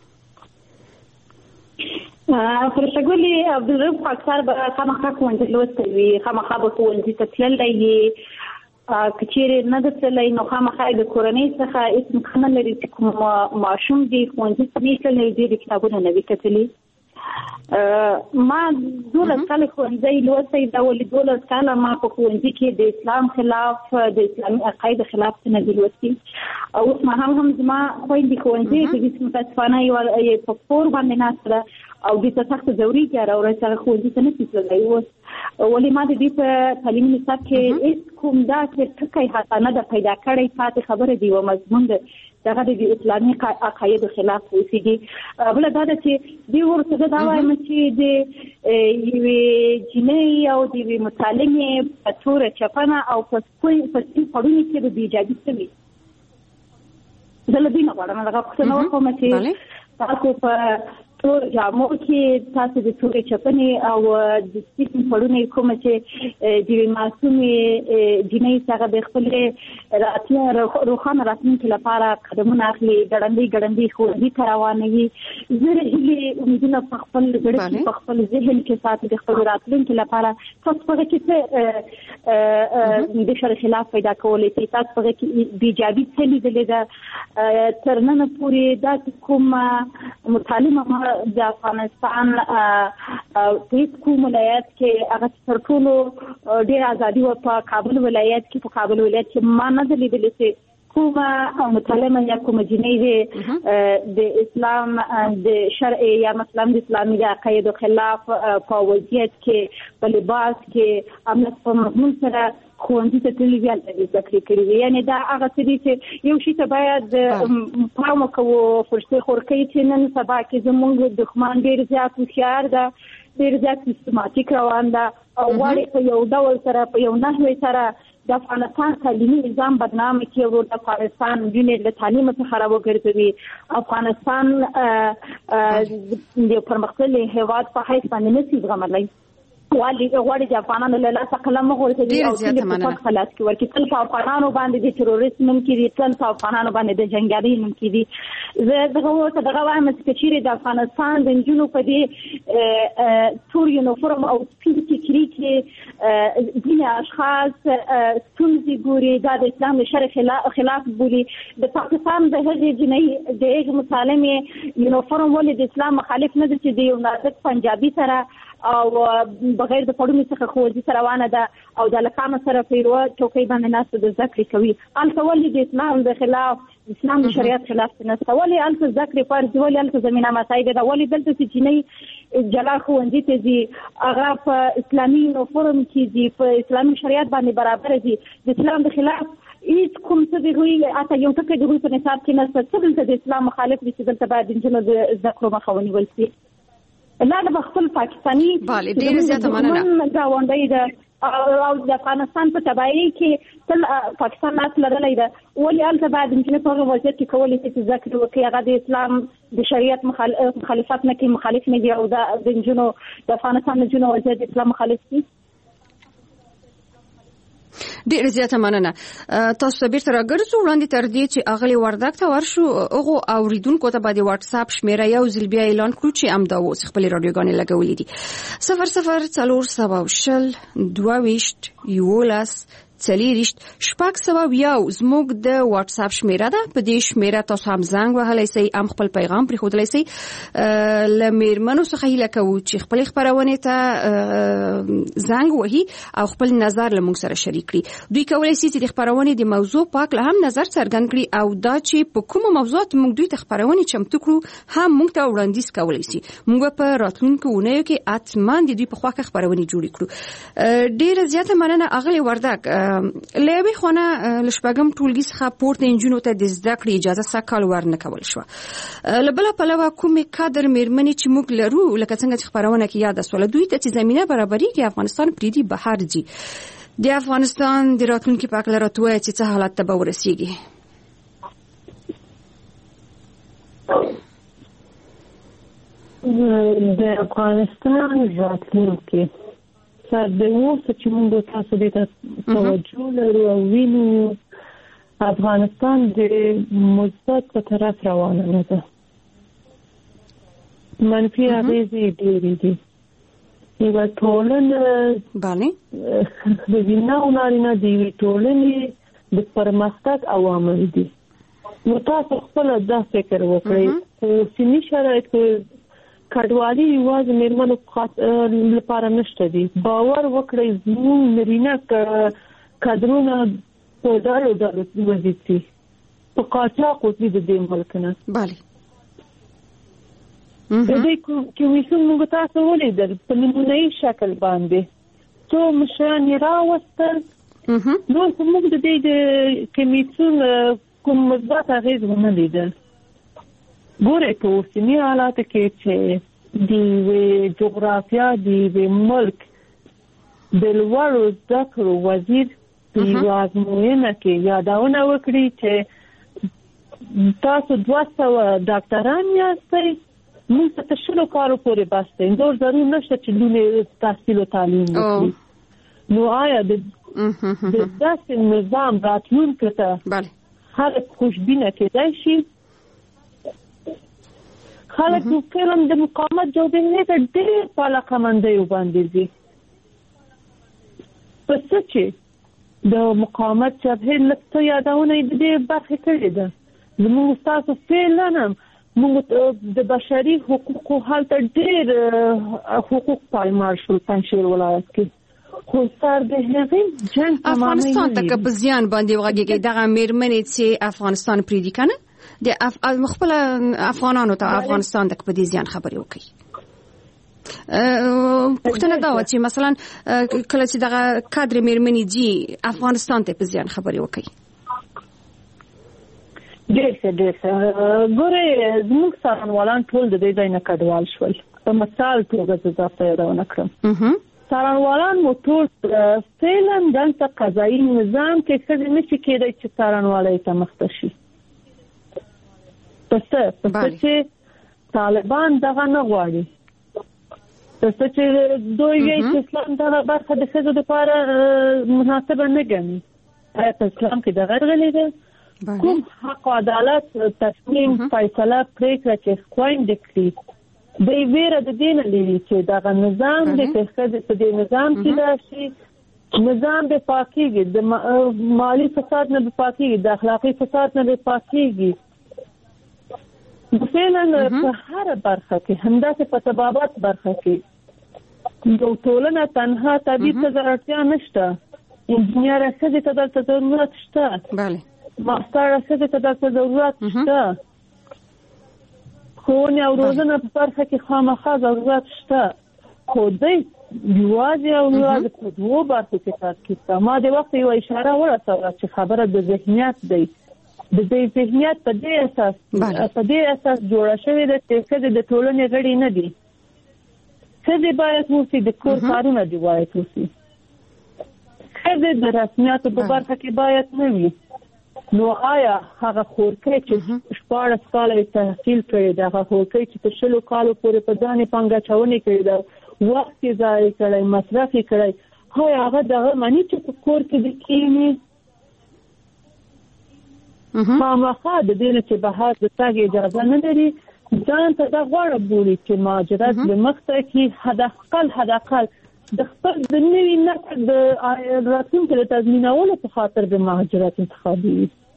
فرشګولي عبدالرؤف خاکسار به خامخا کوونځي لوستوي خامخا به کوونځي ته تللی کچېره نه د تللی نو خامخا د کورنۍ څخه اسم خنه لري چې کوم ماشوم دی کوونځي ته نه تللی دی د کتابونو نه وکړي ما دولت کال کوونځي لوستي دا ولې دولت کال ما په کوونځي کې د اسلام خلاف د اسلامي عقاید خلاف نه دی لوستي او ما هم زما خويندې کوونځي د اسم متاسفانه یو په فور باندې ناسره او د تاسو ضروري کار او راځي خو دې څه نه کیږي ولې ما د دې په تعلیمي نصاب کې هیڅ کوم دا چې ټکي حتی نه د پیدا کړې فاتح خبره دی او مضمون دغه د اسلامي عقاید خلاف وسیږي بل دا چې دی ورته دا وایم چې د یوې جنۍ او د متعلمې په تور چپنه او په پړونی کې د بیجادي سوي دلته نه غواړم دا څنګه کوم چې تاسو په تور جامو کې تاسو د تورې چپنې او د سپین پړونې کوم چې د معصومې جنۍ څنګه د خپل راتلو روخانه راتلونکي لپاره قدمونه اخلي ګړندۍ خو دې روانوي زه هیله امیدونه په خپل ګډ په خپل ذهن کې ساتي د خپل راتلونکي لپاره تاسو په کې د شر خلاف پیدا کولای شي تاسو په کې بیجابي څه لیدل ده ترنن پورې د کوم مطالعه د افغانستان په کوم ولایت کې هغه تر ټولو ډېر ازادي او په کابل ولایت کې ما نه لیدل چې کومه مطالعه یا کومه جنۍ د اسلام د شرع یا مثلا د اسلامي عقاید خلاف په وضعیت کې په لباس کې امنیت په مضمون سره خوندې ته تلویزیون د ذکر کړی یعنی دا هغه څه چې یو شی ته باید پام وکړو فرصت خورکې چې نن سبا کې زموږ دښمن ډیر زیات هوښیار ده ډیر زیات سیستماتیک روان ده او غواړي په یو ډول سره په یو نحوه سره د افغانستان تعلیمي نظام بدنام کړي او د افغانستان د تعلیم څخه راوګرځوي افغانستان د پرمختللي هیواد په حیث باندې نشي زغملای غواړي د افغانانو له لاسه قلم غورځوي او د خلاص کې ورکړي تل په افغانانو باندې د تروریست نوم کې تل په افغانانو باندې د جنگیالي نوم کې زه دغه وایم چې چیرې د افغانستان د جنونو په دې تور یونیفورم او سپین فکری کې ځینې اشخاص ستونزې ګوري د اسلام د شرع خلاف بولي د پاکستان د هغې جنۍ د هغې مسالمې یونیفورم ولې د اسلام مخالف نه ده چې د یو نازک پنجابي سره او بغیر د پړوني څخه خوځي سره روانه ده او د لکانو سره پیرو چوکۍ باندې ناست د ذکر کوي الته ولې د اسلام د خلاف اسلام د شریعت خلاف نه ولې الته ذکر فرض ولې الته زمينه مسایده ده ولې دلته چې جنۍ جلا خوندې ته دي هغه په اسلامي یونیفورم کې دي په اسلامي شریعت باندې برابر دي د اسلام د خلاف هیڅ کوم څه دی وی اته یو ټکی د په نصاب کې نه څه دلته د اسلام مخالف دي چې دلته باید جنونو د ذکر مخاوني ولسي لا د خپل پاکستاني bale ډیر زیاته مننه گاونډي ده او د افغانستان په تبعی کې تل پاکستان ناس لرلای ده ولې الته بعد چې په وضعیت کې کولای چې ذکر وکړي هغه د اسلام د شریعت مخالفت نه کوي مخالف نه دی او د جنونو د افغانستان د جنونو وضعیت اسلام مخالف دي ډیر زیاته مننه تاسو ته بیرته راګرځو وړاندې تر دې چې اغلی وردک ته ورشو هغه اوریدونکو ته باندې واتس اپ شمیره یو ځل بیا اعلان کړو چې امدا اوس خپل رادیوګانې لګولې دي 00 څلېرشت شپږ سوه یو زموږ د واتس اپ شمیره ده په دې شمیره تاسو هم زنګ وهلی سئ هم خپل پیغام پرېښودلی سئ له میرمنو څخه هیله کوو چې خپلې خپرونې ته زنګ وهي او خپل نظر له موږ سره شریک کړي دوی کولی سي چې د خپرونې د موضوع په هکله هم نظر څرګند کړي او دا چې په کومو موضوعاتو موږ دوی ته خپرونې چمتو کړو هم موږ ته وړاندیز کولی سي موږ په راتلونکو اونیو کې حتما د دوی په خواکه خپرونې جوړې کړو ډېره زیاته مننه اغلی وردک لوی خونه لشپګم ټولګي څخه پورته انجونو ته د زده کړې اجازه سکهال ورنه کول شو لبل په لوا کومې کادر میرمنې چې موږ لرو لکه څنګه چې خبرونه کې یاد اسول دوی ته چې زمينه برابرۍ کې افغانستان پریدي بهر دي د افغانستان د راتلونکي په اړه راټوي چې څه حالت ته به ورسیږي د افغانستان راتلونکي سر د اوسه چې موږ تاسو دې توجه لرو او وینو افغانستان د مثبت په طرف روانه نه ده منفي اغېزې ډېرې دي یوه ټولنه د ښځینه او نارینه د یوې ټولنې د پرمختګ عوامل دي نو تاسو خپله دا فکر وکړئ په اوسني شرایط کې کډوالي یوازې میرمنو لپاره نشته دي باور وکړئ زموږ نارینه کادرونه په ډالو وځي په قاچاق وځي د دې ملک نه بله د دې کمیسیون موږ تاسو ولیدل په نمونه‌یي شکل باندې څو مشران یې راوستل نو موږ د دې کمیسیون کوم مثبت اغېز ونه لیدل ګورئ په اوسني حالاتو کې چې د جغرافیا د ملک د لوړو زده کړو وزیر په یوه ازموینه کې یادونه وکړي چې تاسو 200 ډاکټران یاستئ موږ ته شلو کارو پورې بس دی نور ضرور نشته چې لونه تحصیل او تعلیم وکړي نو آیا د داسې نظام راتلونکي ته خلک خوشبینه کېدای شي خلک فکرم د مقاومت جوړېدل ته ډېر په علاقه‌مندۍ وباندې دي پس چې د مقاومت جبهې لکه یادونه د دې برخې کړې ده زموږ تاسو فعلاً موږ د بشري حقوقو حالت ډېر حقوق پایمال شو پنځیر ولایت کې خو سر د هغې جنگ افغانستان ته په زیان باندې وغږیږي دغه میرمنې چې افغانستان پریدي کنه د خپل افغانانو ته افغانستان د په دې زیان خبرې وکړي پښتنه دا و چې مثلا کله چې دغه کادر میرمنې جی افغانستان ته په زیان خبرې وکړي ډېر ګوره زموږ څارنوالان ټول د دې ځای نه کډوال شول په مثال توګه زه تاسو یادونه کړم څارنوالان مو ټول فعلا دلته قضایي نظام کې څه نشي کېدای چې څارنوالۍ ته مخته شي پس چې طالبان دغه نه غواړي پس چې دوی یې اسلام دغه برخه د ښځو لپاره مناسبه نه ګڼي په اسلام کې دغه غلې ده کوم حق او عدالت تصمیم فیصله پریکړه چې خويند کړي د ویره د دین لري چې دغه نظام د ښځو په دې نظام کې راشي نظام د پاکيږي د مالی فساد نه پاکيږي د اخلاقی فساد نه پاکيږي فعلا په هر برخه کې همداسې په تبابات برخه کې یو ټولنه تنها طبيعي ضرورتیا نشته انجنیر څه ته د ضرورت شته bale ماستر څه ته د ضرورت شته خو نه روزنه په برخه کې خامخا ضرورت شته خو دې یوازې او یوازې په دوه برخو کې تاکید ما د وخت یو اشاره ورسوله چې خبره د ذهنیت دی د دې ذهنیت په دې اساس جوړه شوې ده چې څه د ټولنې غړي نه دي څه باید وسی د کور کارونه دی باید وسی څه د رسمیاتو په برخه کې باید نه وي نو آیا هغه خورکې چې 14 کال تحصیل کړی دا هغه خورکې چې په 10 کالو پورې په ځانې پنګاچونه کړی دا وخت یې ضایع کړی مصرف یې کړی هغه دغه معنی چې په کور کې د کینی خامخا د دې چې بهر د تاګ اجازه نه لري ځان ته دا غوړه بولي چې مهاجرت به مخته کې حد اقل د خپل د نوي نسل د راتلونکي د تضمینولو په خاطر د مهاجرت انتخابي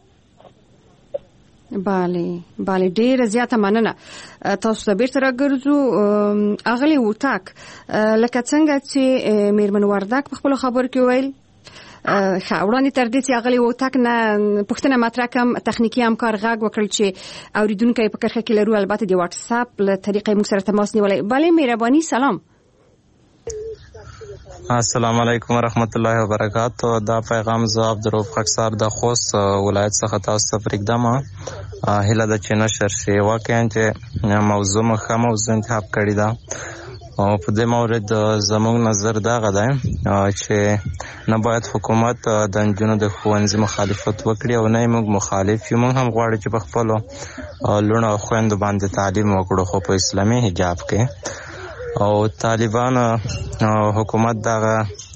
bale ډیره زیاته مننه تاسو ته بیرته راګرځو اغلی وټاک لکه څنګه چې میرمن وردک په خپل خبر کې ویل خاورانه تر دې چې اغلی وټاک نه پښتنه مطرح کم تخنیکی همکار غږ وکړ چې اوریدونکو په کرخه کې لرو البته د واتس اپ له طریقې موږ سره تماس نیولای bale مهرباني سلام السلام علیکم ورحمت الله وبرکاتہ دا پیغام زه عبدالرؤف خاکسار د خوست ولایت څخه تاسو ته پرېږدم هیله ده چې نشر شي واقعا چې موضوع انتخاب کړې ده او په دې مورد زموږ نظر دغه دی چې نه باید حکومت د نجونو د ښوونځي مخالفت وکړي او نه موږ مخالف یو موږ هم غواړو چې په خپل لوڼو او خویندو باندې تعلیم وکړو خو په اسلامي حجاب کې او طالبان حکومت دغه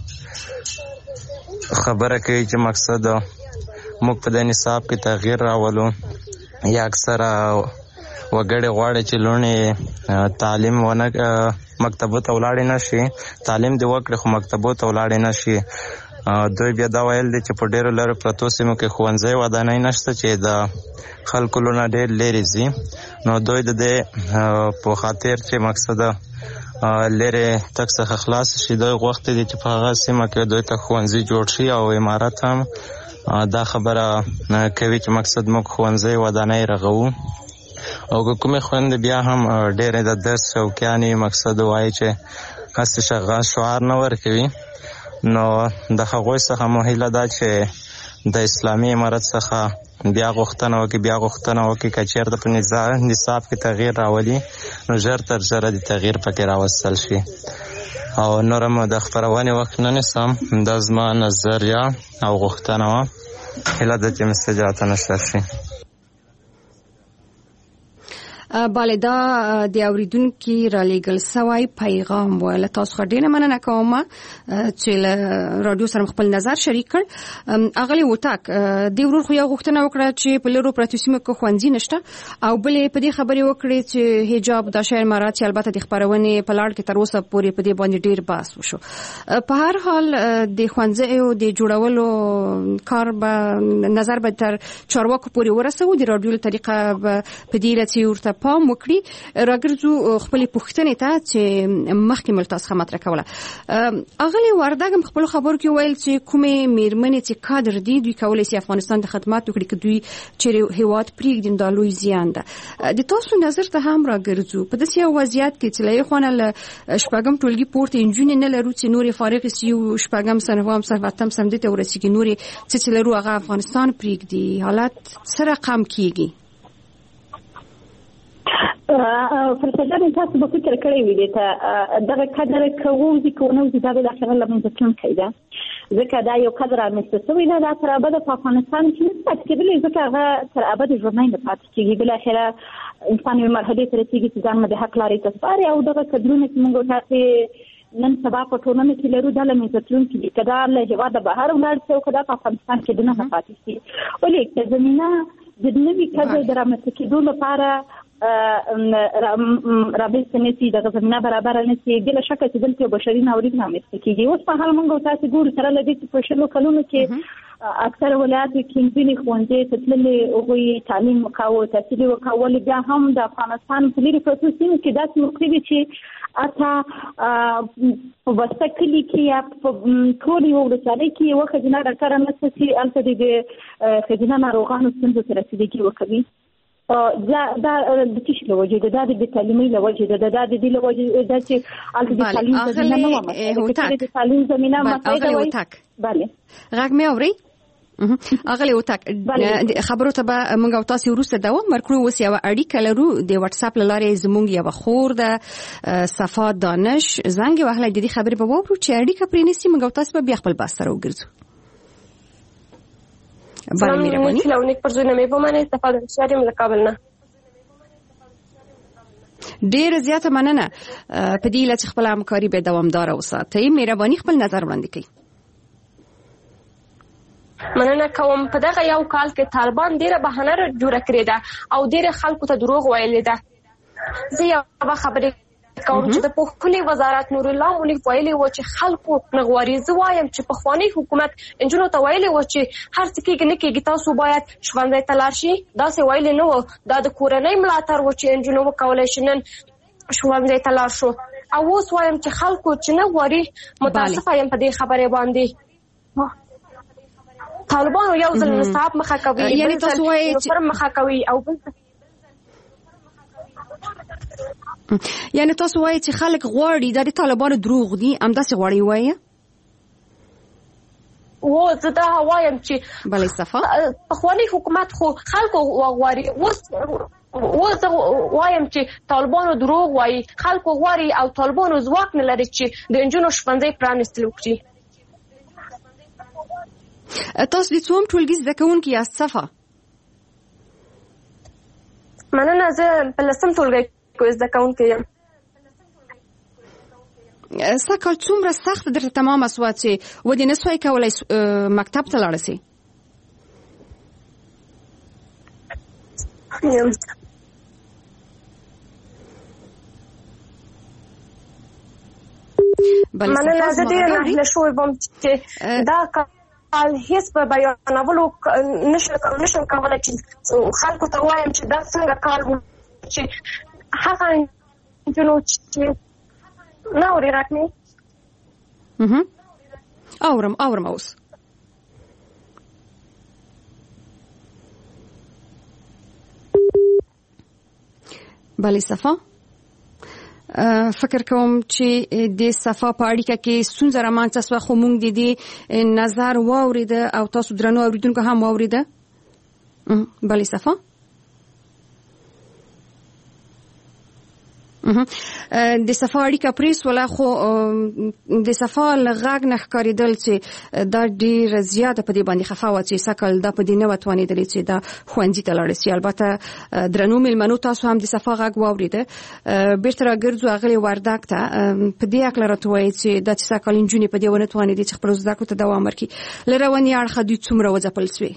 خبره کوي چې مقصد موږ په د نصاب کې تغییر راولو یا اکثر وګړي غواړي چې لونی تعلیم ونه مکتبو ته ولاړ نه شي تعلیم دی وکړي خو مکتبو ته ولاړ نه شي دوی بیا دا ویل دي چې په ډیرو لرو پرتو سیمو کې ښوونځي ودانۍ نشته چې د خلکو لونه ډیر لري زی نو دوی د دې په خاطر چې مقصد لره تک څخه خلاص شي دوی غوښتي دي چې په هغه سیمه کې دوی ته ښوونځي جوړ شي او امارات هم دا خبره کوي چې مقصد موږ ښوونځي ودانۍ رغوو او کومې خويندې بیا هم ډېر د درس شوقیانې مقصد وایي چې هڅه شغال شعار نه ورکوي نو د هغوی څخه مو هیله ده چې د اسلامي امارت څخه بیا غوښتنه وکړي که چېرته په نصاب کې تغییر راولي نو ژر تر ژره د تغییر پکې راوستل شي او نور هم د خپرونې وخت نه نیسم دا زما نظریه او غوښتنه وه هیله ده چې مسجات نشر شي بله دا د اوریدونکو را لېږل سوی پیغام وله تاسو ډېره مننه کوم چې رادیو سره خپل نظر شریک کړ. اغلی وټاک د ورور خو یو غوښتنه وکړه چې په لرو پراتو سیمو کې خوندې نشته او بلې په دې خبرې وکړې چې حجاب د شاعر مراتي البته د خبرونې په لړ کې تر اوسه پورې په دې باندې ډېر بحث وشو. په هر حال د خوندې د جوړولو کار به نظر به تر چارواکو پورې ورسوي. د رادیو طریقه په دې لته ورته پام وکړي. راګرځو خپل پوښتنې ته چې مخکې ملتاس خمت راکوله. اغلی وردګم خپل خبرو کې ویل چې کومې میرمنې چې کادر دي دوی کولای شي افغانستان د خدمات وکړي که دوی چې هیواد پریږدي د لوی زیان ده. د تاسو نظر ته هم راګرځو په داسې یو وضعیت کې چې له خونه له شپږم ټولګي پورته انجونې نه لرو چې نورې فارغ سي او شپږم صنف هم صنفتم سمدي ته ورسیږي نورې چې لرو هغه افغانستان پریږدي. حالت سره کم کیږي. فرصتونه تاسو به فکر کړی وي ته دغه قدر کوو چې کو نو دا به اخر لمن ځکه کیده ځکه دا یو قدر مستوي نه تر ابد په افغانستان کې نسبت کېدلی ځکه هغه تر ابد ژوندۍ نه پاتې کیږي. بل اخره انسان یو مرحله تر رسیدي چې ځان د حق لري تاسو او دغه قدرونه چې موږ تاسو نن سبا په ټولنه کې لرو د لمنځتون کې کدا له هوا د بهر ولاړ څو کدا په افغانستان کې دنه پاتې شي. ولې چې زمينه د نوې کډه درامت کېدو لپاره رابطه نشي د غزنه برابر نشي بل شک چې دلته بشري ناورین نامسته کیږي. اوس په حال موږ تاسو ګورو سره لدې چې په شلو کلونو کې اکثر ولایت کې ځینې ښوونځي تللې او تعلیم وکاو تحصیل وکاو بیا هم د افغانستان په لري پروسس کې داسې مخکې چې اته وسته کلی کې یا ټول یو ورسره کې وخت نه راکړه نه چې الته د خزینه ناروغانو څنګه سره رسیدګي وکړي. دا د تشل وجود د تعلیمي لوجود د دې لوجود د چې الته د تعلیم زمينه نه ومه د تعلیم زمينه مسایل وي. bale غږ مې اوري اغلی وټاک خبرو ته به موږ او تاسو ورسته دوام ورکړو. اوس یو اړیکه لرو د واتس اپ لارې زموږ یو خور د صفا دانش زنګ وهله د دې خبرې په وورو چې اړیکه پرې نسی موږ او تاسو به بیا خپل بس سره وګرځو. بله میرمنی لونیک پر زونه مې په معنی استفاده شاریم لکابل نه ډیر زیاته مننه په دې لته خپل همکاري به دوامدار وساتئ. مهرباني خپل نظر وړاندې کړئ. مننه کوم. په دغه یو کال کې طالبان ډیره بهانه جوړه کړې ده او ډیره خلکو ته دروغ ویلي ده. زه یو خبرې کوم چې د پوهنې وزارت نور الله مولوی ویلي و چې خلکو نغواري زوایم چې په خواني حکومت انجونو ته ویلي و چې هر څه کې نه کېږي تاسو باید ښوونځي ته لاړ شئ. دا څه ویلي نه و. دا د کورنۍ ملاتړ و چې انجونو وکولای شي نن ښوونځي ته لاړ شو. او اوس وایم چې خلکو چې نه غواړي متاسفه یم په دې خبرې باندې. طالبان یو ځل نصاب مخه کوي یعنی تاسو وایي چې مخه کوي او یعنی تاسو وایي چې خلک غواړي د طالبانو دروغ دي همداسې غواړي وایي و زه دا وایم چې بلې صفا پخوانی حکومت خو خلکو غواړي. اوس وایم چې طالبانو دروغ وایي. خلکو غواړي او طالبانو ځواک نه لري چې د انجونو ښوونځي پرانیستل وکړي. تاسو د څوم ټولګي زده کوونکي یاست صفا؟ مننه زه په لسم ټولګي کې زده کوونکي یم. سږ کال څومره سخت درته تمامه سوه چې ودې نسوای کولی مکتب ته لاړه سئ؟ مننه زه ډېره ناهیله شوې وم چې دا کال هیڅ په بیانولو نشم کولی چې خلکو ته وایم چې دا څنګه کال و چې هغه نجونو چې نه اوري غږ مې اورم اوس. بله صفا فکر کوم چې د صفا په اړیکه کې ستونزه رامنځته شوه خو موږ د دې نظر واورېده او تاسو درنو اوریدونکو هم واورېده. بله صفا د صفا اړیکه پریس ولا خو د صفا لغاګ نه ښکارېدل چې دا ډیر زیاته په دې باندې خفه و چې سکل دا په دې نه وتوانېدل چې دا ښوونځي ته لاړ شي. البته درنو مېلمنو تاسو هم د صفا غږ واورېده. بیرته راګرځو اغلې وردګ ته په دې اړه راته وایي چې دا چې سکل نجونې په دې ونه توانېدې چې خپل زده کړو ته دوام ورکړي. له رواني اړخه دوی څومره وځپل سوې؟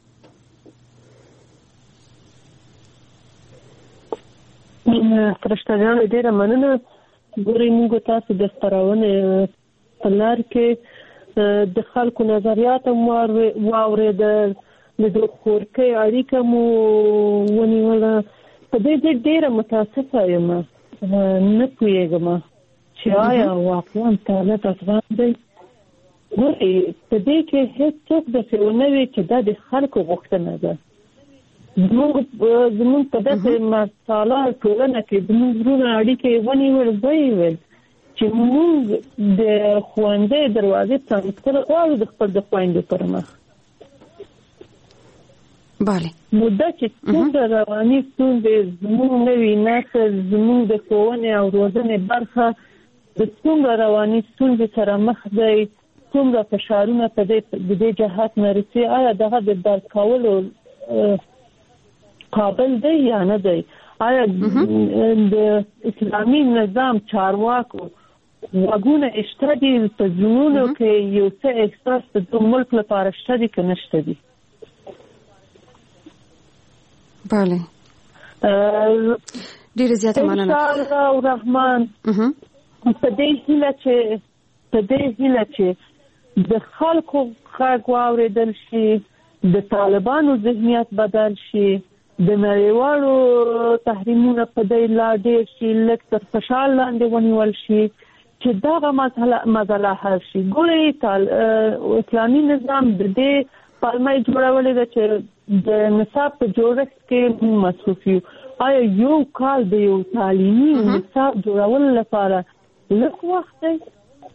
فرشته جان ډیره مننه. ګورئ موږ تاسو د خپرونې په لار کې د خلکو نظریات مو واورېدل، د خورکۍ اړیکه مو ونیوله. په دې ډیره متاسفه یم، نه پوهېږم چې آیا واقعا طالب افغان دی. ګورئ په دې کې هېڅوک داسې ونه وي چې دا د خلکو غوښتنه ده. زمونږ په داسې مساله ټولنه کې زمونږ وروڼه اړیکې ونیول، ویل چې موږ د ښوونځي دروازې پرانیستل غواړو د خپل د خویندو پر مخ. نو دا چې څومره رواني ستونزې زمونږ نوي نسل زمونږ د ښوونې او روزنې برخه د څومره رواني ستونزې سره مخ دی، څومره فشارونه په دې جهت نه رسي، آیا دغه د درک کولو قابل دی یا نه دی؟ آیا د اسلامي نظام چارواکو وګونه اشته دي په زړونو کې یو څه احساس د ملک لپاره شته دي که نشته دي؟ بله ډېره زیاته مننه. انشاءالله الرحمن په دې هیله چې د خلکو غږ واورېدل شي، د طالبانو ذهنیت بدل شي، د نړیوالو تحریمونه په دې لا ډېر شي، لږ تر فشار لاندې ونیول شي چې دغه مسله حل شي. ګورئ اسلامي نظام د دې پلمه جوړولې ده چې د نصاب په جوړښت کې مصروف یو. آیا یو کال د یو تعلیمي نصاب جوړولو لپاره لږ وخت دی؟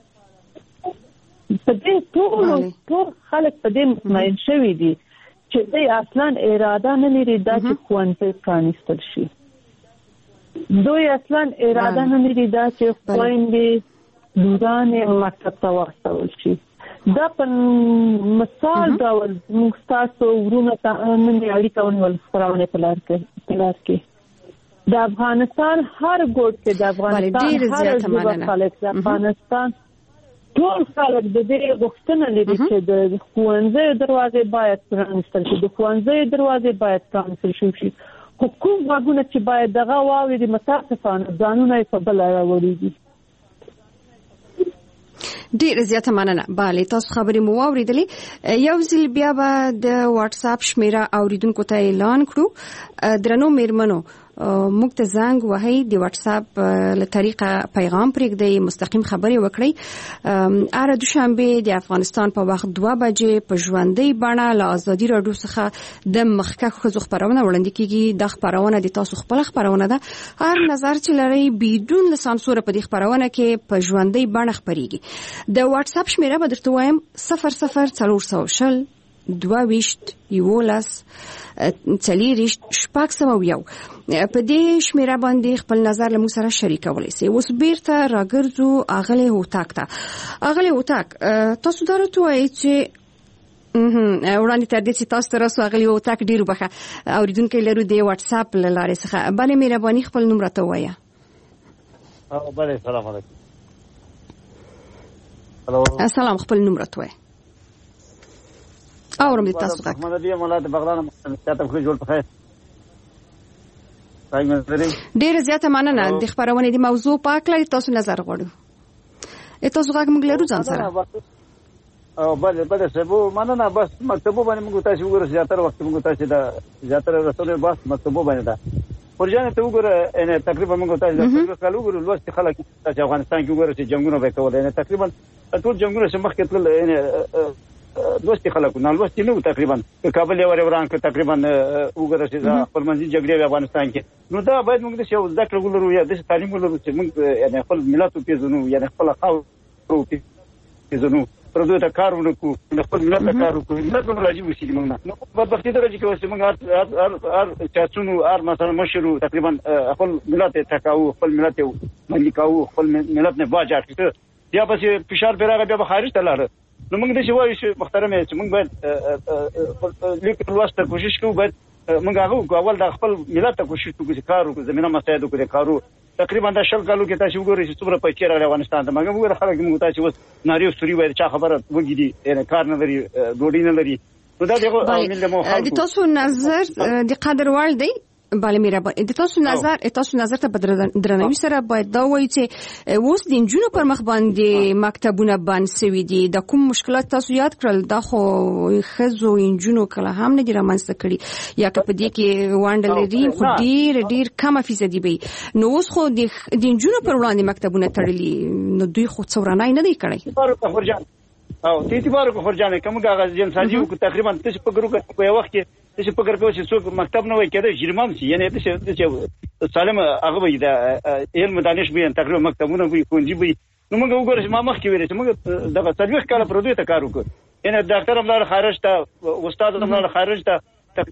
په دې ټول خلک په دې مطمئن شوي دي چې دوی اصلا اراده نه لري دا چې ښوونځي پرانیستل شي. دوی اصلا اراده نه لري دا چې خویندې لورانې مکتب ته واستول شي. دا په مثال ډول موږ ستاسو وروڼو ته نن اړیکه ونیول خپرونې په لار کې د افغانستان هر ګوټ کې د افغانستان هر ژبه خلک د افغانستان ټول خلک د دې غوښتنه لري چې د ښوونځیو دروازې باید پرانیستل شي، د ښوونځیو دروازې باید پرانیستل شي. خو کوم غږونه چې باید دغه واوري متاسفانه ځانونه یې په بله راوړي. ډېره زیاته مننه. بله تاسو خبرې مو واورېدلې. یو ځل بیا به د واتس اپ شمیره اوریدونکو ته اعلان کړو. درنو مېرمنو موږ ته زنګ وهئ، د واتس اپ له طریقه پیغام پرېږدئ، مستقیم خبرې وکړئ. هره دوشنبه د افغانستان په وخت 2 بجې په ژوندۍ بڼه له ازادي راډیو څخه د مخکښو ښځو خپرونه وړاندې کیږي. دا خپرونه د تاسو خپله خپرونه ده. هر نظر چې لرئ بدون له سانسوره په دې خپرونه کې په ژوندۍ بڼه خپرېږي. د واتس اپ شمیره به درته وایم 00420 22 11 4 په دې شمیره باندې خپل نظر له موږ سره شریکولی سئ. اوس بیرته راګرځو اغلې هوتک ته. اغلې هوتک تاسو دا راته وایئ چې وړاندې تر دې چې تاسو ته راسو اغلې هوتک ډېر وبخښه اورېدونکی لرو د واتس اپ له لارې څخه. بلې مهرباني خپل نوم راته ووایه. بلې سلام علیکم. سلام خپل نوم راته وایه. اورم دې تاسو غږ. محمد علي مولا د بغلان مستعد خو جوړ په خیر. ډېر زیاته مننه. د خبرونې د موضوع په اړه تاسو نظر غواړو. تاسو غږ موږ لرو ځان سره. او بل سبو مننه. بس مکتبو باندې موږ تاسو وګورئ زیاتره وخت موږ تاسو د زیاتره رسول بس مکتبو باندې دا ورجانه ته وګورئ ان تقریبا موږ تاسو د کال وګورئ لوست خلک چې افغانستان کې وګورئ چې جنگونه به کول ان تقریبا ټول جنگونه چې مخکې تل ان لوست خلک نه لوست نه تقریبا کابل یو وران کې تقریبا وګورئ چې خپلمنځي جګړې افغانستان کې نو دا باید موږ د یو ذکر ولرو یا د تعلیم ولرو چې موږ یعنی خپل ملت پیژنو یعنی خپل خاور پیژنو پردو ته کار ونکو د خپل ملت ته کار وکړو ملت به راځي وسی موږ نه په بدبختي درجه کې وسی موږ هر چاڅونو هر مثلا مشرو تقریبا خپل ملت ته تکاو خپل ملت ته باندې کاو خپل ملت نه باج اخیسته بیا پس فشار پیراغه بیا خارج ته لاړ نو موږ د شوای شي محترمه چې موږ باید لیکل واسطه کوشش کوو باید موږ هغه اول د خپل ملت ته کوشش کوو چې کار وکړو زمينه مساعده وکړو کارو تقریبا د شل کالو کې تاسو وګورئ چې څومره پیسې راغلي افغانستان ته موږ وګورئ خلک موږ تاسو وس ناریو سوري وایي چې خبره وګړي یعنی کار نه لري ډوډۍ نه لري نو دا دغه عامل مو خلک د تاسو نظر د قدر وړ دی بله میرا د تاسو نظر ته درنوي سره باید دا وایي چې اوس د انجونو پر مخ باندې مکتبونه بند سوي دي د کوم مشکلات تاسو یاد کړل دا خو خزو انجونو کله هم نه دي رامنځته کړي یا که په دې کې وانډ لري خو ډیر کم فیصدي وي نو اوس خو د انجونو پر وړاندې مکتبونه تړلي نو دوی خو څورانای نه دی کړی او ته اعتبار کو فرجانه کوم کاغذ جن سازي کو تقریبا تاسو په ګرو کې په وخت کې تاسو په ګرو کې څوک مکتب نه وای کېده جرمام شي یعنی تاسو سالم هغه وي دا علم دانش به تقریبا مکتبونه وي کونجي وي نو موږ وګورئ ما مخ کې ویل چې موږ دغه تدویق کاله پردوی ته کار وکړو یعنی ډاکټر املار خارج ته استاد املار خارج ته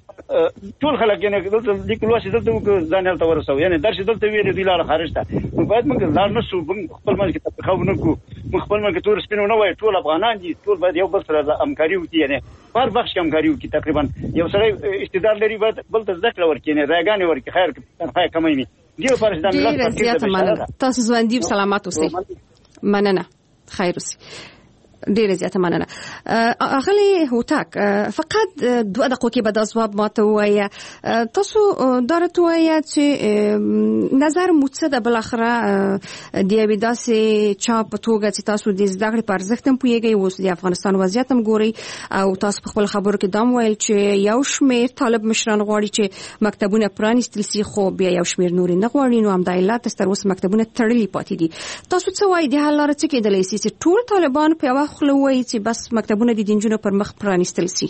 ټول خلک یعنی دلته لیکل واسي دلته ځانل ته ورسو یعنی درس دلته ویل دی لاره خارج ته باید موږ ځان نو خپل منځ کې تفاهم نکو خپل منځ کې تور سپینو نه وای ټول افغانان دي ټول باید یو بل سره همکاري وکړي یعنی هر بخش کې همکاري وکړي تقریبا یو سره استعداد لري باید بل ته ذکر ورکړي نه راګانې ورکړي خیر تنخواه کمای نه دی په پرځ د ملت څخه تاسو ژوندۍ سلامات اوسئ مننه خیر اوسئ ډیره زیاته مننه اغلی هوتک فقط 2 دقیقې کې به دا ځواب ماته وایي تاسو درته وایي چې نظر متصد بل اخره دی وداسې چا په توګه چې تاسو د زده کړې پر ارزښت هم پوهیږئ اوس د افغانستان وضعیت هم ګوري او تاسو په خپل خبرو کې دام ویل چې یو شمېر طالب مشران غواړي چې مکتبونه پرانیستل سي خو بیا یو شمېر نور نه غواړي نو هم د علت تر اوسه مکتبونه تړلي پاتې دي تاسو څه وایي د حل لاره څه کېدلی شي چې ټول طالبان په خلوي چې بس مکتبونه د دینجونو پر مخ پرانیستل سي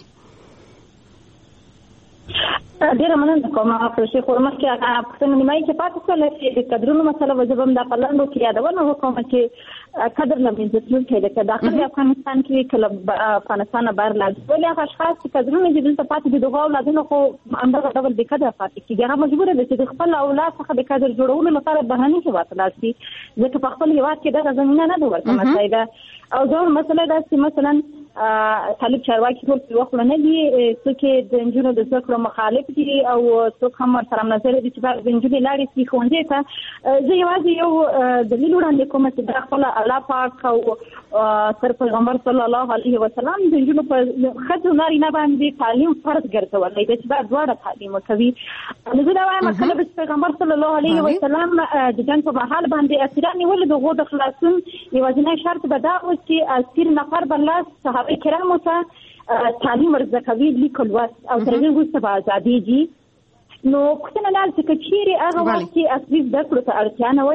ډیره مننه کوم چې خورمخ کې پښتون نیمای کې پاتې شول چې د قدرونو مسله وجبم د قلندو کې یادونه وکوم چې قدر نه منځتون کې د داخلي افغانستان کې کله افغانستان بار لاګ ولې هغه اشخاص چې قدرونه دي دلته پاتې دي دغه اولادونه خو اندغه ډول د قدر پاتې کیږي هغه مجبور دي چې خپل اولاد څخه د قدر جوړولو لپاره بهانه کې واټلاسي ځکه په خپل هیواد کې دغه زمينه نه ورته مسایده او ځول مسله دا چې مثلا طالب چارواکي ټول په وخت نه دي چې د انجونو د ذکر مخالف دي او څوک هم سره نظر دي چې د انجونو لارې سي خوندې ته زه یوازې یو دلیل وړاندې کوم چې د خپل الله پاک او سر پیغمبر صلی الله علیه وسلم د انجونو په خځو نارینه باندې تعلیم فرض ګرځولای دی چې دا دواړه تعلیم کوي نو زه دا وایم چې پیغمبر صلی الله علیه وسلم د جنگ په محل باندې اسیران ولې دغه د خلاصون یوازینی شرط به دا و چې اسیر نفر بل صحابه کرامو ته تعلیم ورزده کوي لیکل واست او تر دې وروسته به ازادي دي نو پښتنه لال چې چیرې هغه وخت کې اصلي زده کړو ته اړتیا نه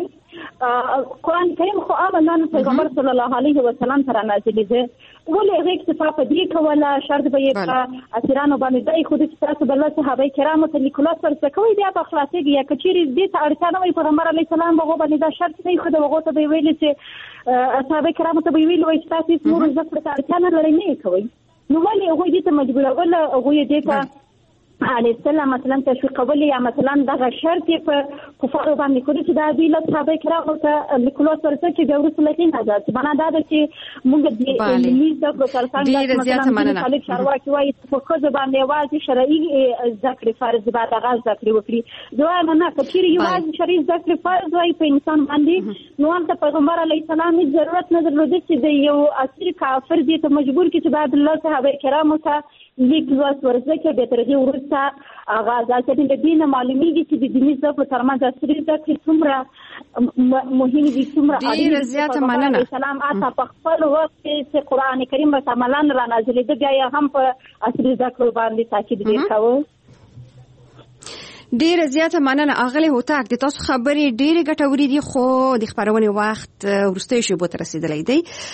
وي قرآن کریم خو امنان پیغمبر صلی الله علیه وسلم سره نازل دي ولې هغه اکتفا په دې کوله شرط به یې په اسیرانو باندې دای خو د تاسو بل صحابه کرامو ته لیکلات ورزده کوي بیا په خلاصيږي یا کچيرې دې ته اړتیا نه وي پیغمبر علیه السلام به باندې دا شرط نه خو دغه ته ویل چې صحابه کرامو ته ویل وای چې تاسو مور زکه ته اړتیا نه لرئ نه کوي نو ولې هغه دې ته مجبور ولا هغه دې ته عليه السلام مثلا تشویقول یا مثلا دغه شرط په کفار باندې کوي چې دا دوی له صحابه کرامو ته لیکلات ورته چې د رسول الله نه ځي معنا دا ده چې موږ د علمي ذکر سره څنګه مثلا خالق شارواکي وايي په خو باندې واځي شرعي ذکر فرض بعد هغه ذکر وکړي دوه نه کچيري یوازې شرعي ذکر فرض وايي په انسان باندې نو انت پیغمبر علی السلام ضرورت نه درلود چې د یو اسیر کافر دي ته مجبور کړي چې بعد الله صحابه کرامو ته لیک لوست ورزده کې به تر دې وروسته آغاز چې د دین معلومیږي چې د دیني ذکر ترمنځ اسري ذکر څومره مهم دي څومره ډیر زیاته مننه سلام اته په خپل وخت چې قران کریم په عملاً را نازل دي بیا هم په اسري ذکر باندې تاکید وکاوه ډیر زیاته مننه اغلی هوتک د تاسو خبرې ډیر ګټورې دي خو د خبرونې وخت ورسته شی بوت رسیدلې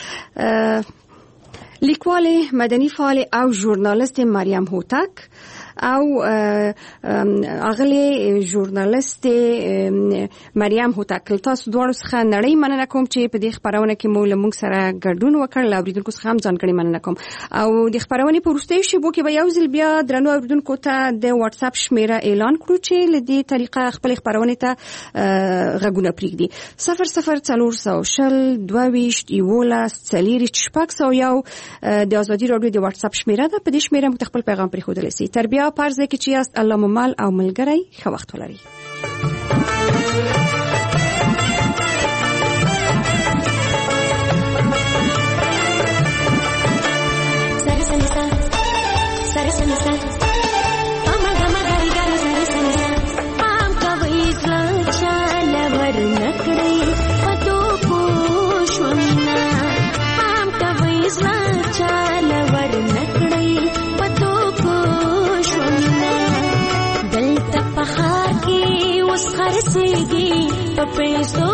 دی لیکواله مدني فعال او ژورنالیست مریم هوتک او اغلی ژورنالیست مریم هوتک. تاسو دواړو څخه نړۍ مننه کوم چې په دې خبرونه کې مو لمونږ سره ګډون وکړ. اوریدونکو څخه هم ځانګړي مننه کوم. او د خبرونه په وروستیو شیبو کې به یو ځل بیا درنو اوریدونکو ته د واتس اپ شمیره اعلان کړو چې لدې طریقه خپل خبرونه ته غږونه پریږدي. 00400 22 11 د ازادي رادیو د واتس اپ شمیره ده. په دې شمیره مو خپل پیغام پرېښودلی سي. تر بیا پرځه کې چې یاست الله ممال او ملګری ښه وخت ولرئ. خرسيږي په پیسو